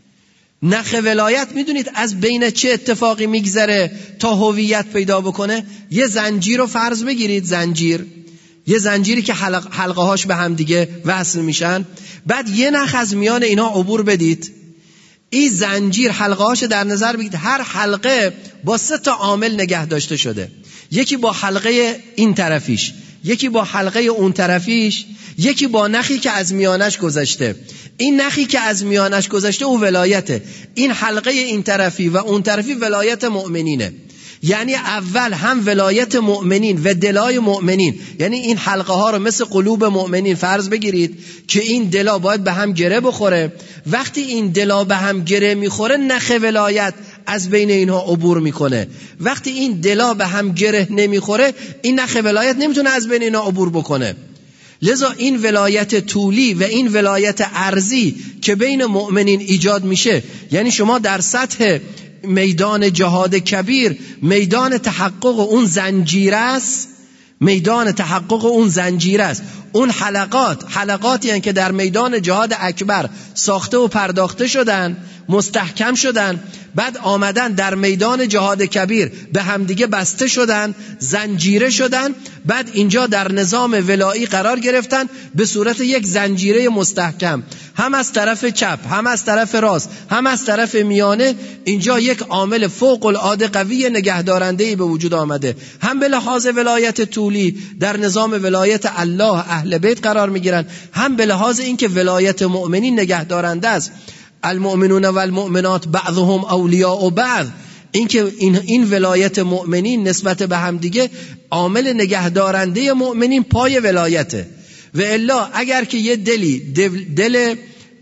نخ ولایت میدونید از بین چه اتفاقی میگذره تا هویت پیدا بکنه؟ یه زنجیر رو فرض بگیرید، زنجیر، یه زنجیری که حلق، حلقه هاش به هم دیگه وصل میشن، بعد یه نخ از میان اینا عبور بدید. این زنجیر حلقه هاش در نظر بگیرید، هر حلقه با سه تا عامل نگه داشته شده، یکی با حلقه این طرفیش، یکی با حلقه اون طرفیش، یکی با نخی که از میانش گذشته. این نخی که از میانش گذشته او ولایته، این حلقه این طرفی و اون طرفی ولایت مؤمنینه. یعنی اول هم ولایت مؤمنین و دلای مؤمنین، یعنی این حلقه ها رو مثل قلوب مؤمنین فرض بگیرید که این دلا باید به هم گره بخوره. وقتی این دلا به هم گره میخوره نخ ولایت از بین اینها عبور میکنه. وقتی این دلا به هم گره نمیخوره این نخ ولایت نمیتونه از بین اینها عبور بکنه. لذا این ولایت طولی و این ولایت ارضی که بین مؤمنین ایجاد میشه، یعنی شما در سطح میدان جهاد کبیر، میدان تحقق اون زنجیر است، میدان تحقق اون زنجیر است. اون حلقات حلقاتی هستند که در میدان جهاد اکبر ساخته و پرداخته شدن، مستحکم شدن، بعد آمدن در میدان جهاد کبیر به همدیگه بسته شدن، زنجیره شدن، بعد اینجا در نظام ولایی قرار گرفتن به صورت یک زنجیره مستحکم، هم از طرف چپ، هم از طرف راست، هم از طرف میانه. اینجا یک عامل فوق العاده قوی نگهدارنده‌ای به وجود آمده، هم به لحاظ ولایت طولی در نظام ولایت الله اهل بیت قرار میگیرن، هم به لحاظ اینکه ولایت مؤمنین نگهدارنده است. المؤمنون و المؤمنات بعضهم اولیاء بعض، اینکه این این ولایت مؤمنین نسبت به هم دیگه عامل نگهدارنده مؤمنین پای ولایته. و الا اگر که یه دلی دل, دل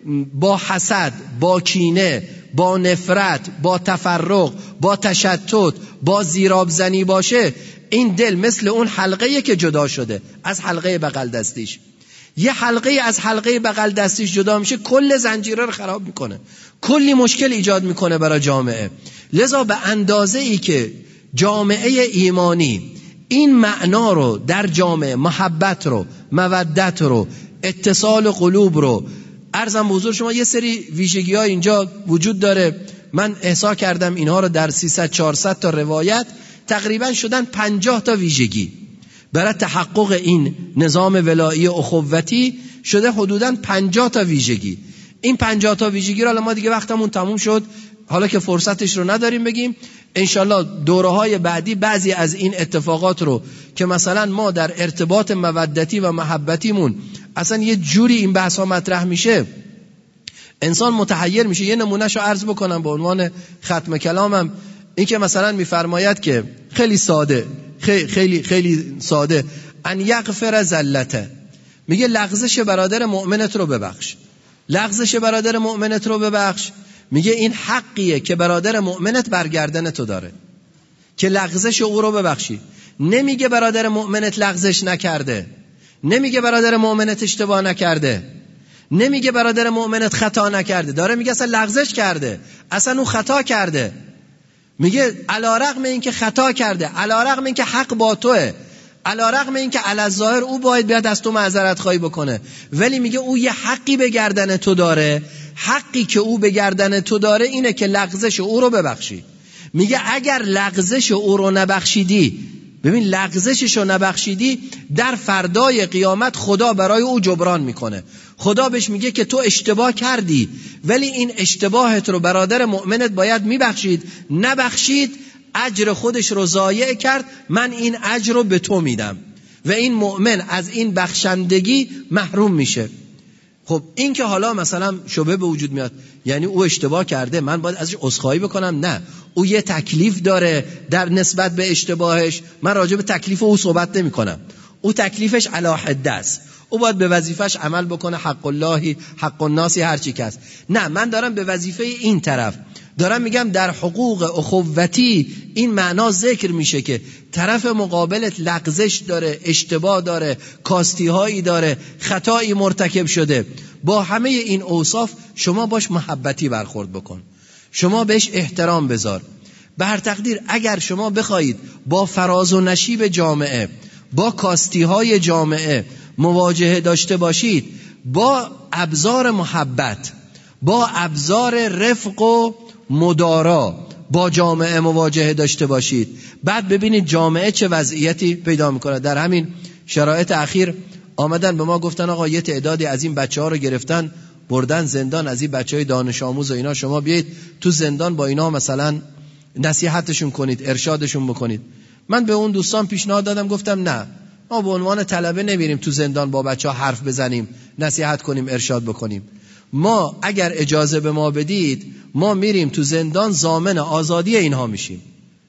با حسد، با کینه، با نفرت، با تفرق، با تشتت، با زیراب زنی باشه، این دل مثل اون حلقه‌ای که جدا شده از حلقه بغل دستیش. یه حلقه از حلقه بغل دستیش جدا میشه، کل زنجیره رو خراب میکنه، کلی مشکل ایجاد میکنه برای جامعه. لذا به اندازه ای که جامعه ایمانی این معنا رو در جامعه، محبت رو، مودت رو، اتصال قلوب رو، عرضم حضور شما یه سری ویژگی ها اینجا وجود داره. من احصا کردم اینها رو در سیصد چهارصد تا روایت تقریبا شدن پنجاه تا ویژگی. برای تحقق این نظام ولایی اخوتی شده حدوداً پنجاه تا ویژگی. این پنجاه تا ویژگی رو ما دیگه وقتمون تموم شد، حالا که فرصتش رو نداریم بگیم. انشالله دوره های بعدی بعضی از این اتفاقات رو که مثلا ما در ارتباط مودتی و محبتیمون اصلا یه جوری این بحث ها مطرح میشه انسان متحیر میشه. یه نمونهش رو عرض بکنم به عنوان ختم کلامم، این که مثلا میفرماید که خیلی ساده خیلی خیلی خیلی ساده ان یغفر زلته، میگه لغزش برادر مؤمنت رو ببخش. لغزش برادر مؤمنت رو ببخش میگه این حقیه که برادر مؤمنت برگردن تو داره که لغزش او رو ببخشی. نمیگه برادر مؤمنت لغزش نکرده، نمیگه برادر مؤمنت اشتباه نکرده، نمیگه برادر مؤمنت خطا نکرده، داره میگه اصلا لغزش کرده، اصلا اون خطا کرده. میگه علیرغم این که خطا کرده، علیرغم این که حق با توه، علیرغم این که علی الظاهر او باید بیاد از تو معذرت خواهی بکنه، ولی میگه او یه حقی به گردن تو داره. حقی که او به گردن تو داره اینه که لغزش او رو ببخشی. میگه اگر لغزش او رو نبخشیدی، ببین لغزشش رو نبخشیدی، در فردای قیامت خدا برای او جبران میکنه. خدا بهش میگه که تو اشتباه کردی ولی این اشتباهت رو برادر مؤمنت باید میبخشید، نبخشید اجر خودش رو ضایع کرد، من این اجر رو به تو میدم و این مؤمن از این بخشندگی محروم میشه. خب این که حالا مثلا شبهه به وجود میاد یعنی او اشتباه کرده من باید ازش عذرخواهی بکنم، نه، او یه تکلیف داره در نسبت به اشتباهش. من راجع به تکلیف او صحبت نمی کنم، او تکلیفش علی حده است، او باید به وظیفش عمل بکنه، حق الله حق الناس هر چی کس. نه، من دارم به وظیفه این طرف دارم میگم در حقوق اخوتی این معنا ذکر میشه که طرف مقابلت لغزش داره، اشتباه داره، کاستی هایی داره، خطایی مرتکب شده. با همه این اوصاف شما باش محبتی برخورد بکن، شما بهش احترام بذار. به هر تقدیر اگر شما بخواهید با فراز و نشیب جامعه، با کاستی های جامعه مواجهه داشته باشید، با ابزار محبت، با ابزار رفق و مدارا با جامعه مواجهه داشته باشید، بعد ببینید جامعه چه وضعیتی پیدا میکنه. در همین شرایط اخیر آمدن به ما گفتن آقا یه تعدادی از این بچه ها رو گرفتن بردن زندان، از این بچه های دانش آموز و اینا، شما بیایید تو زندان با اینا مثلا نصیحتشون کنید، ارشادشون بکنید. من به اون دوستان پیشنهاد دادم، گفتم نه، ما به عنوان طلبه نمیریم تو زندان با بچه ها حرف بزنیم، نصیحت کنیم، ارشاد بکنیم. ما اگر اجازه به ما بدید ما میریم تو زندان ضامن آزادی اینها میشیم.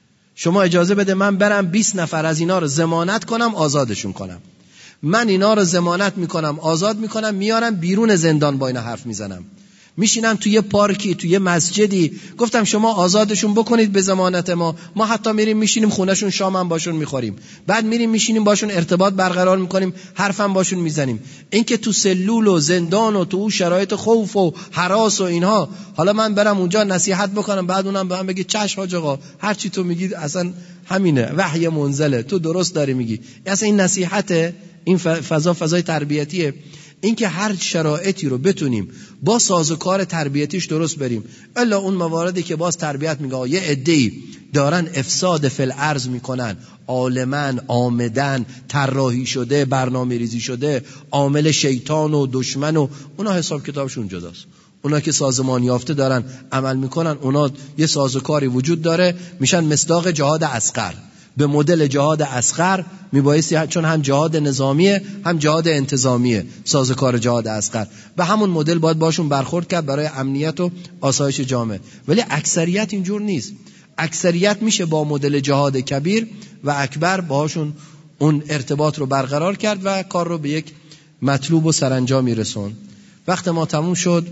شما اجازه بده من برم بیست نفر از اینا رو ضمانت کنم آزادشون کنم. من اینا رو ضمانت میکنم، آزاد میکنم، میارم بیرون زندان با اینا حرف میزنم، میشینم توی پارکی، توی مسجدی، گفتم شما آزادشون بکنید به ضمانت ما، ما حتی میریم میشینیم خونهشون، شام هم باشون میخوریم، بعد میریم میشینیم باشون ارتباط برقرار میکنیم، حرف هم باشون میزنیم. این که تو سلول و زندان و تو شرایط خوف و هراس و اینها، حالا من برم اونجا نصیحت بکنم بعد اونم به من بگی چشم حاج آقا هر چی تو میگی اصلا همینه، وحی منزله، تو درست داری میگی، اصلا این نصیحته، این فضا فضای تربیتیه. این که هر شرایطی رو بتونیم با سازوکار تربیتیش درست بریم، الا اون مواردی که باز تربیت میگه یه عده‌ای دارن افساد فی الارض میکنن، عالمن، آمدن، طراحی شده، برنامه ریزی شده، عامل شیطان و دشمن و اونا حساب کتابشون جداست. اونا که سازمان یافته دارن عمل میکنن، اونا یه سازوکاری وجود داره، میشن مصداق جهاد اصغر. به مدل جهاد اصغر میبایستی، چون هم جهاد نظامیه هم جهاد انتظامیه، سازوکار جهاد اصغر، به همون مدل باید باشون برخورد کرد برای امنیت و آسایش جامعه. ولی اکثریت اینجور نیست. اکثریت میشه با مدل جهاد کبیر و اکبر باهاشون اون ارتباط رو برقرار کرد و کار رو به یک مطلوب و سرانجامی رسون. وقت ما تموم شد.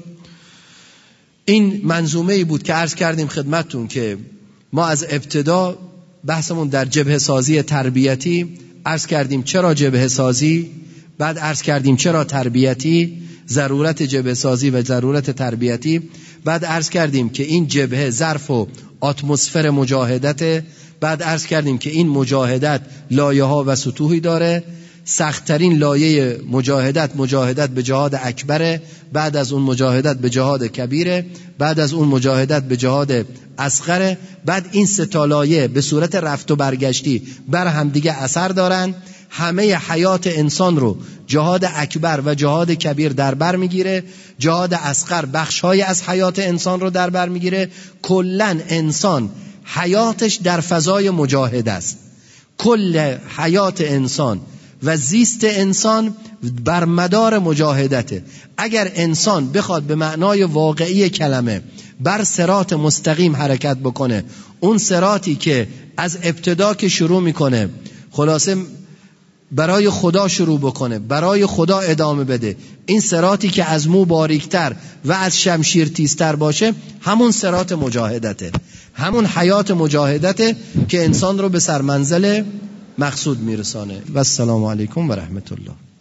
این منظومه‌ای بود که عرض کردیم خدمتتون که ما از ابتدا بحثمون در جبهه سازی تربیتی عرض کردیم چرا جبهه سازی، بعد عرض کردیم چرا تربیتی، ضرورت جبهه سازی و ضرورت تربیتی، بعد عرض کردیم که این جبهه ظرف و اتمسفر مجاهدت، بعد عرض کردیم که این مجاهدت لایه ها و سطوحی داره، سخت‌ترین لایه مجاهدت مجاهدت به جهاد اکبره، بعد از اون مجاهدت به جهاد کبیره، بعد از اون مجاهدت به جهاد اصغره، بعد این سه تا لایه به صورت رفت و برگشتی بر هم دیگه اثر دارن. همه حیات انسان رو جهاد اکبر و جهاد کبیر در بر میگیره، جهاد اصغر بخش‌های از حیات انسان رو در بر میگیره. کلاً انسان حیاتش در فضای مجاهده است. کل حیات انسان و زیست انسان بر مدار مجاهدته. اگر انسان بخواد به معنای واقعی کلمه بر صراط مستقیم حرکت بکنه، اون صراطی که از ابتدا که شروع میکنه خلاصه برای خدا شروع بکنه، برای خدا ادامه بده، این صراطی که از مو باریکتر و از شمشیر تیزتر باشه، همون صراط مجاهدته، همون حیات مجاهدته که انسان رو به سرمنزل مقصود میرسانه. و السلام علیکم و رحمت الله.